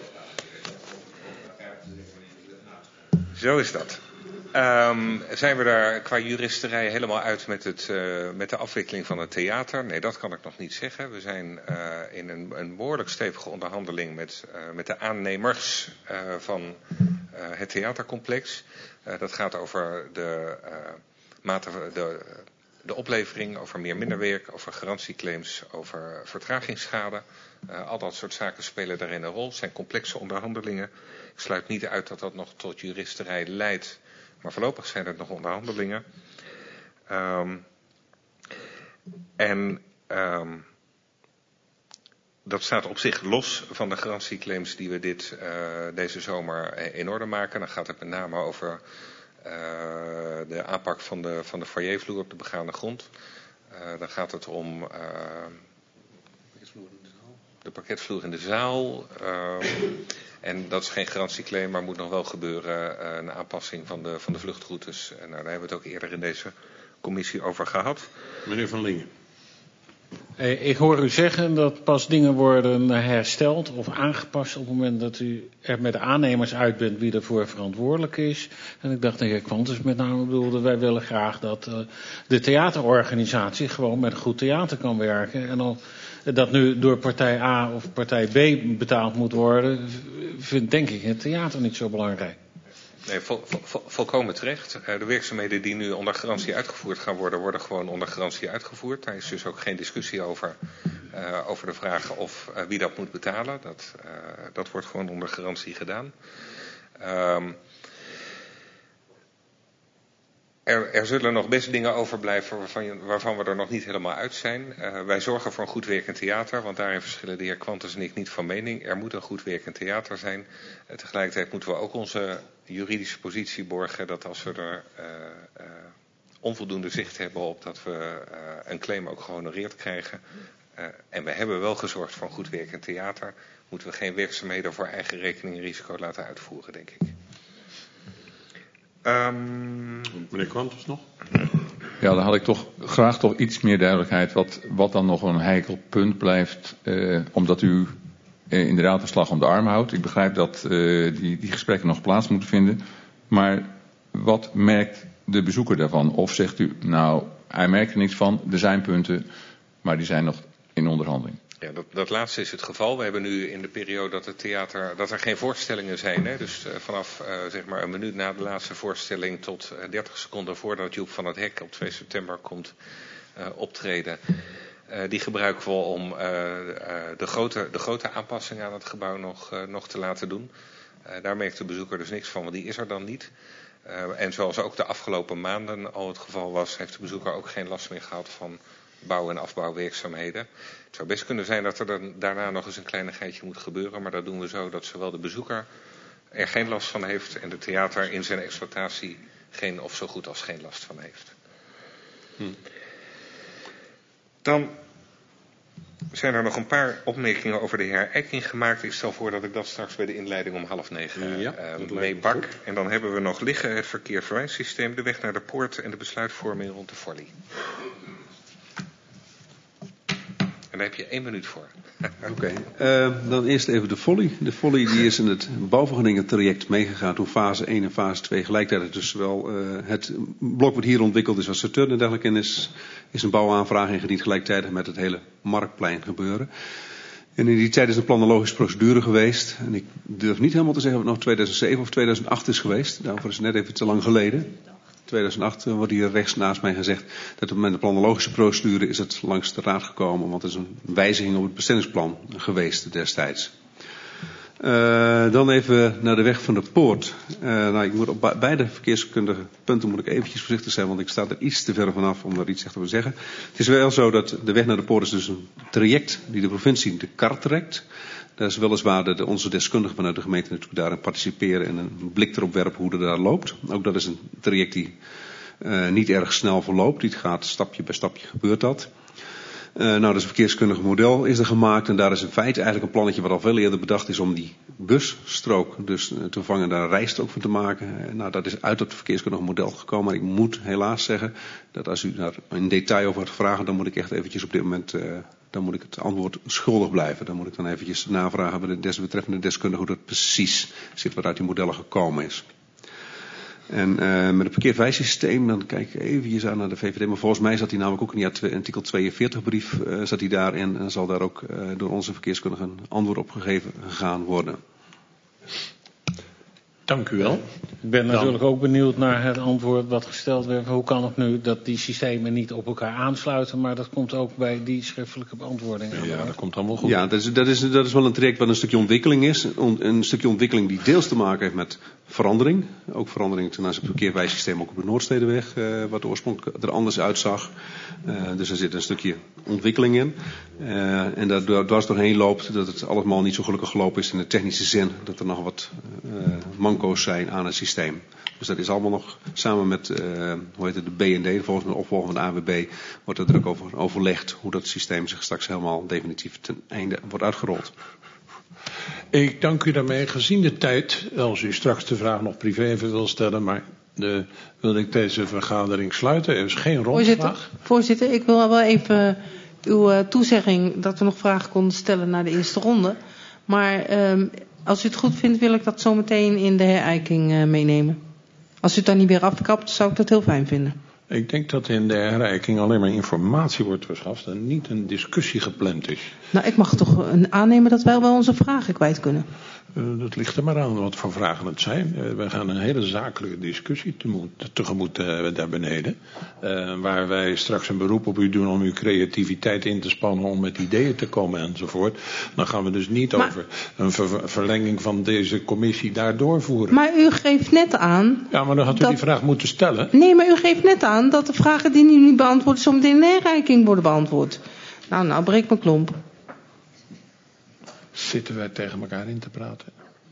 Zo is dat. Zijn we daar qua juristerij helemaal uit met de afwikkeling van het theater? Nee, dat kan ik nog niet zeggen. We zijn in een behoorlijk stevige onderhandeling met de aannemers van het theatercomplex. Dat gaat over de oplevering, over meer-minderwerk, over garantieclaims, over vertragingsschade. Al dat soort zaken spelen daarin een rol. Het zijn complexe onderhandelingen. Ik sluit niet uit dat dat nog tot juristerij leidt. Maar voorlopig zijn het nog onderhandelingen. Dat staat op zich los van de garantieclaims die we deze zomer in orde maken. Dan gaat het met name over de aanpak van de foyervloer op de begane grond. Dan gaat het om de parketvloer in de zaal. En dat is geen garantieclaim, maar moet nog wel gebeuren. Een aanpassing van de vluchtroutes. En daar hebben we het ook eerder in deze commissie over gehad. Meneer Van Lingen. Ik hoor u zeggen dat pas dingen worden hersteld of aangepast op het moment dat u er met de aannemers uit bent wie ervoor verantwoordelijk is. En ik dacht, de heer Quantus met name bedoelde, wij willen graag dat de theaterorganisatie gewoon met een goed theater kan werken. En al dat nu door partij A of partij B betaald moet worden, vindt denk ik het theater niet zo belangrijk. Nee, volkomen terecht. De werkzaamheden die nu onder garantie uitgevoerd gaan worden, worden gewoon onder garantie uitgevoerd. Daar is dus ook geen discussie over de vraag of wie dat moet betalen. Dat wordt gewoon onder garantie gedaan. Er zullen nog best dingen overblijven waarvan we er nog niet helemaal uit zijn. Wij zorgen voor een goed werkend theater, want daarin verschillen de heer Quantus en ik niet van mening. Er moet een goed werkend theater zijn. Tegelijkertijd moeten we ook onze juridische positie borgen dat als we er onvoldoende zicht hebben op dat we een claim ook gehonoreerd krijgen. En we hebben wel gezorgd voor een goed werkend theater. Moeten we geen werkzaamheden voor eigen rekening en risico laten uitvoeren, denk ik. Meneer Quantus nog? Ja, dan had ik toch graag iets meer duidelijkheid wat dan nog een heikel punt blijft, omdat u inderdaad een slag om de arm houdt. Ik begrijp dat die gesprekken nog plaats moeten vinden, maar wat merkt de bezoeker daarvan? Of zegt u, nou, hij merkt er niks van, er zijn punten, maar die zijn nog in onderhandeling? Ja, dat laatste is het geval. We hebben nu in de periode dat er geen voorstellingen zijn. Hè, dus vanaf zeg maar een minuut na de laatste voorstelling tot 30 seconden voordat Joep van het Hek op 2 september komt optreden. Die gebruiken we om de grote aanpassingen aan het gebouw nog te laten doen. Daar merkt de bezoeker dus niks van, want die is er dan niet. En zoals ook de afgelopen maanden al het geval was, heeft de bezoeker ook geen last meer gehad van bouw- en afbouwwerkzaamheden. Het zou best kunnen zijn dat er dan daarna nog eens een kleinigheidje moet gebeuren, maar dat doen we zo dat zowel de bezoeker er geen last van heeft en de theater in zijn exploitatie geen of zo goed als geen last van heeft. Dan zijn er nog een paar opmerkingen over de heer Eiking gemaakt. Ik stel voor dat ik dat straks bij de inleiding om 8:30 meebak. En dan hebben we nog liggen het verkeersverwijssysteem, de weg naar de poort en de besluitvorming rond de Folly. En daar heb je 1 minuut voor. Oké, dan eerst even de Folly. De Folly die is in het bouwvergunningentraject meegegaan toen fase 1 en fase 2 gelijktijdig. Dus zowel het blok wat hier ontwikkeld is als Saturn en dergelijke is een bouwaanvraag ingediend gelijktijdig met het hele Marktplein gebeuren. En in die tijd is een planologische procedure geweest. En ik durf niet helemaal te zeggen of het nog 2007 of 2008 is geweest. Daarvoor is het net even te lang geleden. 2008 wordt hier rechts naast mij gezegd dat met de planologische procedure is het langs de raad gekomen, want er is een wijziging op het bestemmingsplan geweest destijds. Dan even naar de weg van de poort. Ik moet op beide verkeerskundige punten moet ik eventjes voorzichtig zijn, want ik sta er iets te ver vanaf om daar iets echt over te zeggen. Het is wel zo dat de weg naar de poort is dus een traject die de provincie de kar trekt. Dat is weliswaar dat onze deskundigen vanuit de gemeente natuurlijk daarin participeren en een blik erop werpen hoe dat daar loopt. Ook dat is een traject die niet erg snel verloopt. Die gaat stapje bij stapje gebeurt dat. Dus een verkeerskundig model is er gemaakt en daar is in feite eigenlijk een plannetje wat al veel eerder bedacht is om die busstrook dus te vervangen, daar een rijstrook van te maken. Dat is uit het verkeerskundig model gekomen. Maar ik moet helaas zeggen dat als u daar in detail over gaat vragen, dan moet ik echt eventjes op dit moment dan moet ik het antwoord schuldig blijven. Dan moet ik dan eventjes navragen bij de desbetreffende deskundige hoe dat precies zit wat uit die modellen gekomen is. En met het parkeerverwijssysteem, dan kijk ik eventjes aan naar de VVD. Maar volgens mij zat hij namelijk ook in die artikel 42 brief zat hij daarin. En zal daar ook door onze verkeerskundige een antwoord op gegeven gaan worden. Dank u wel. Ik ben natuurlijk ook benieuwd naar het antwoord wat gesteld werd. Hoe kan het nu dat die systemen niet op elkaar aansluiten, maar dat komt ook bij die schriftelijke beantwoording aan. Ja, dat komt allemaal goed. Ja, dat is wel een traject wat een stukje ontwikkeling is. Een stukje ontwikkeling die deels te maken heeft met verandering. Ook verandering ten aanzien van het verkeerswijssysteem ook op de Noordstedenweg, wat oorspronkelijk er anders uitzag. Dus er zit een stukje ontwikkeling in. En daar dwars doorheen loopt dat het allemaal niet zo gelukkig gelopen is in de technische zin. Dat er nog wat manco's zijn aan het systeem. Dus dat is allemaal nog samen met de BND, volgens mij de opvolger van de AWB, wordt er druk over overlegd hoe dat systeem zich straks helemaal definitief ten einde wordt uitgerold. Ik dank u daarmee. Gezien de tijd, als u straks de vraag nog privé even wil stellen, maar wil ik deze vergadering sluiten. Er is geen rondvraag. Voorzitter, ik wil wel even uw toezegging dat we nog vragen konden stellen naar de eerste ronde. Maar als u het goed vindt, wil ik dat zometeen in de herijking meenemen. Als u het dan niet weer afkapt, zou ik dat heel fijn vinden. Ik denk dat in de herijking alleen maar informatie wordt verschaft en niet een discussie gepland is. Nou, ik mag toch aannemen dat wij wel onze vragen kwijt kunnen. Dat ligt er maar aan wat voor vragen het zijn. We gaan een hele zakelijke discussie tegemoet daar beneden. Waar wij straks een beroep op u doen om uw creativiteit in te spannen om met ideeën te komen enzovoort. Dan gaan we dus niet over een verlenging van deze commissie daar doorvoeren. Maar u geeft net aan... Ja, maar dan had u die vraag moeten stellen. Nee, maar u geeft net aan dat de vragen die u niet beantwoordt zometeen in de herijking worden beantwoord. Nou, breek mijn klomp. Zitten wij tegen elkaar in te praten?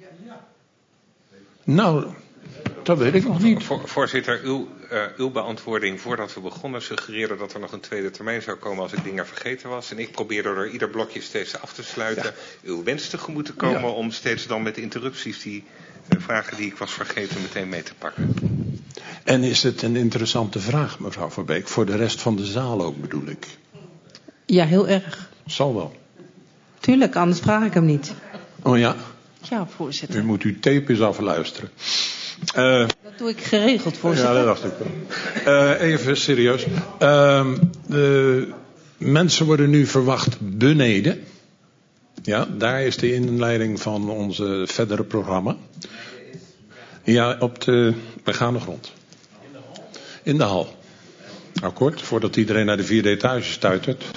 Nou, dat weet ik nog niet. Voorzitter, uw beantwoording voordat we begonnen suggereerde dat er nog een tweede termijn zou komen als ik dingen vergeten was. En ik probeerde door ieder blokje steeds af te sluiten. Ja. Uw wens tegemoet te komen om steeds dan met interrupties die vragen die ik was vergeten meteen mee te pakken. En is het een interessante vraag, mevrouw Verbeek, voor de rest van de zaal ook bedoel ik? Ja, heel erg. Zal wel. Tuurlijk, anders vraag ik hem niet. Oh ja? Ja, voorzitter. U moet uw tape eens afluisteren. Dat doe ik geregeld, voorzitter. Ja, dat dacht ik wel. Even serieus. De mensen worden nu verwacht beneden. Ja, daar is de inleiding van onze verdere programma. Ja, op de begane grond. In de hal. Akkoord, voordat iedereen naar de 4e etage stuitert.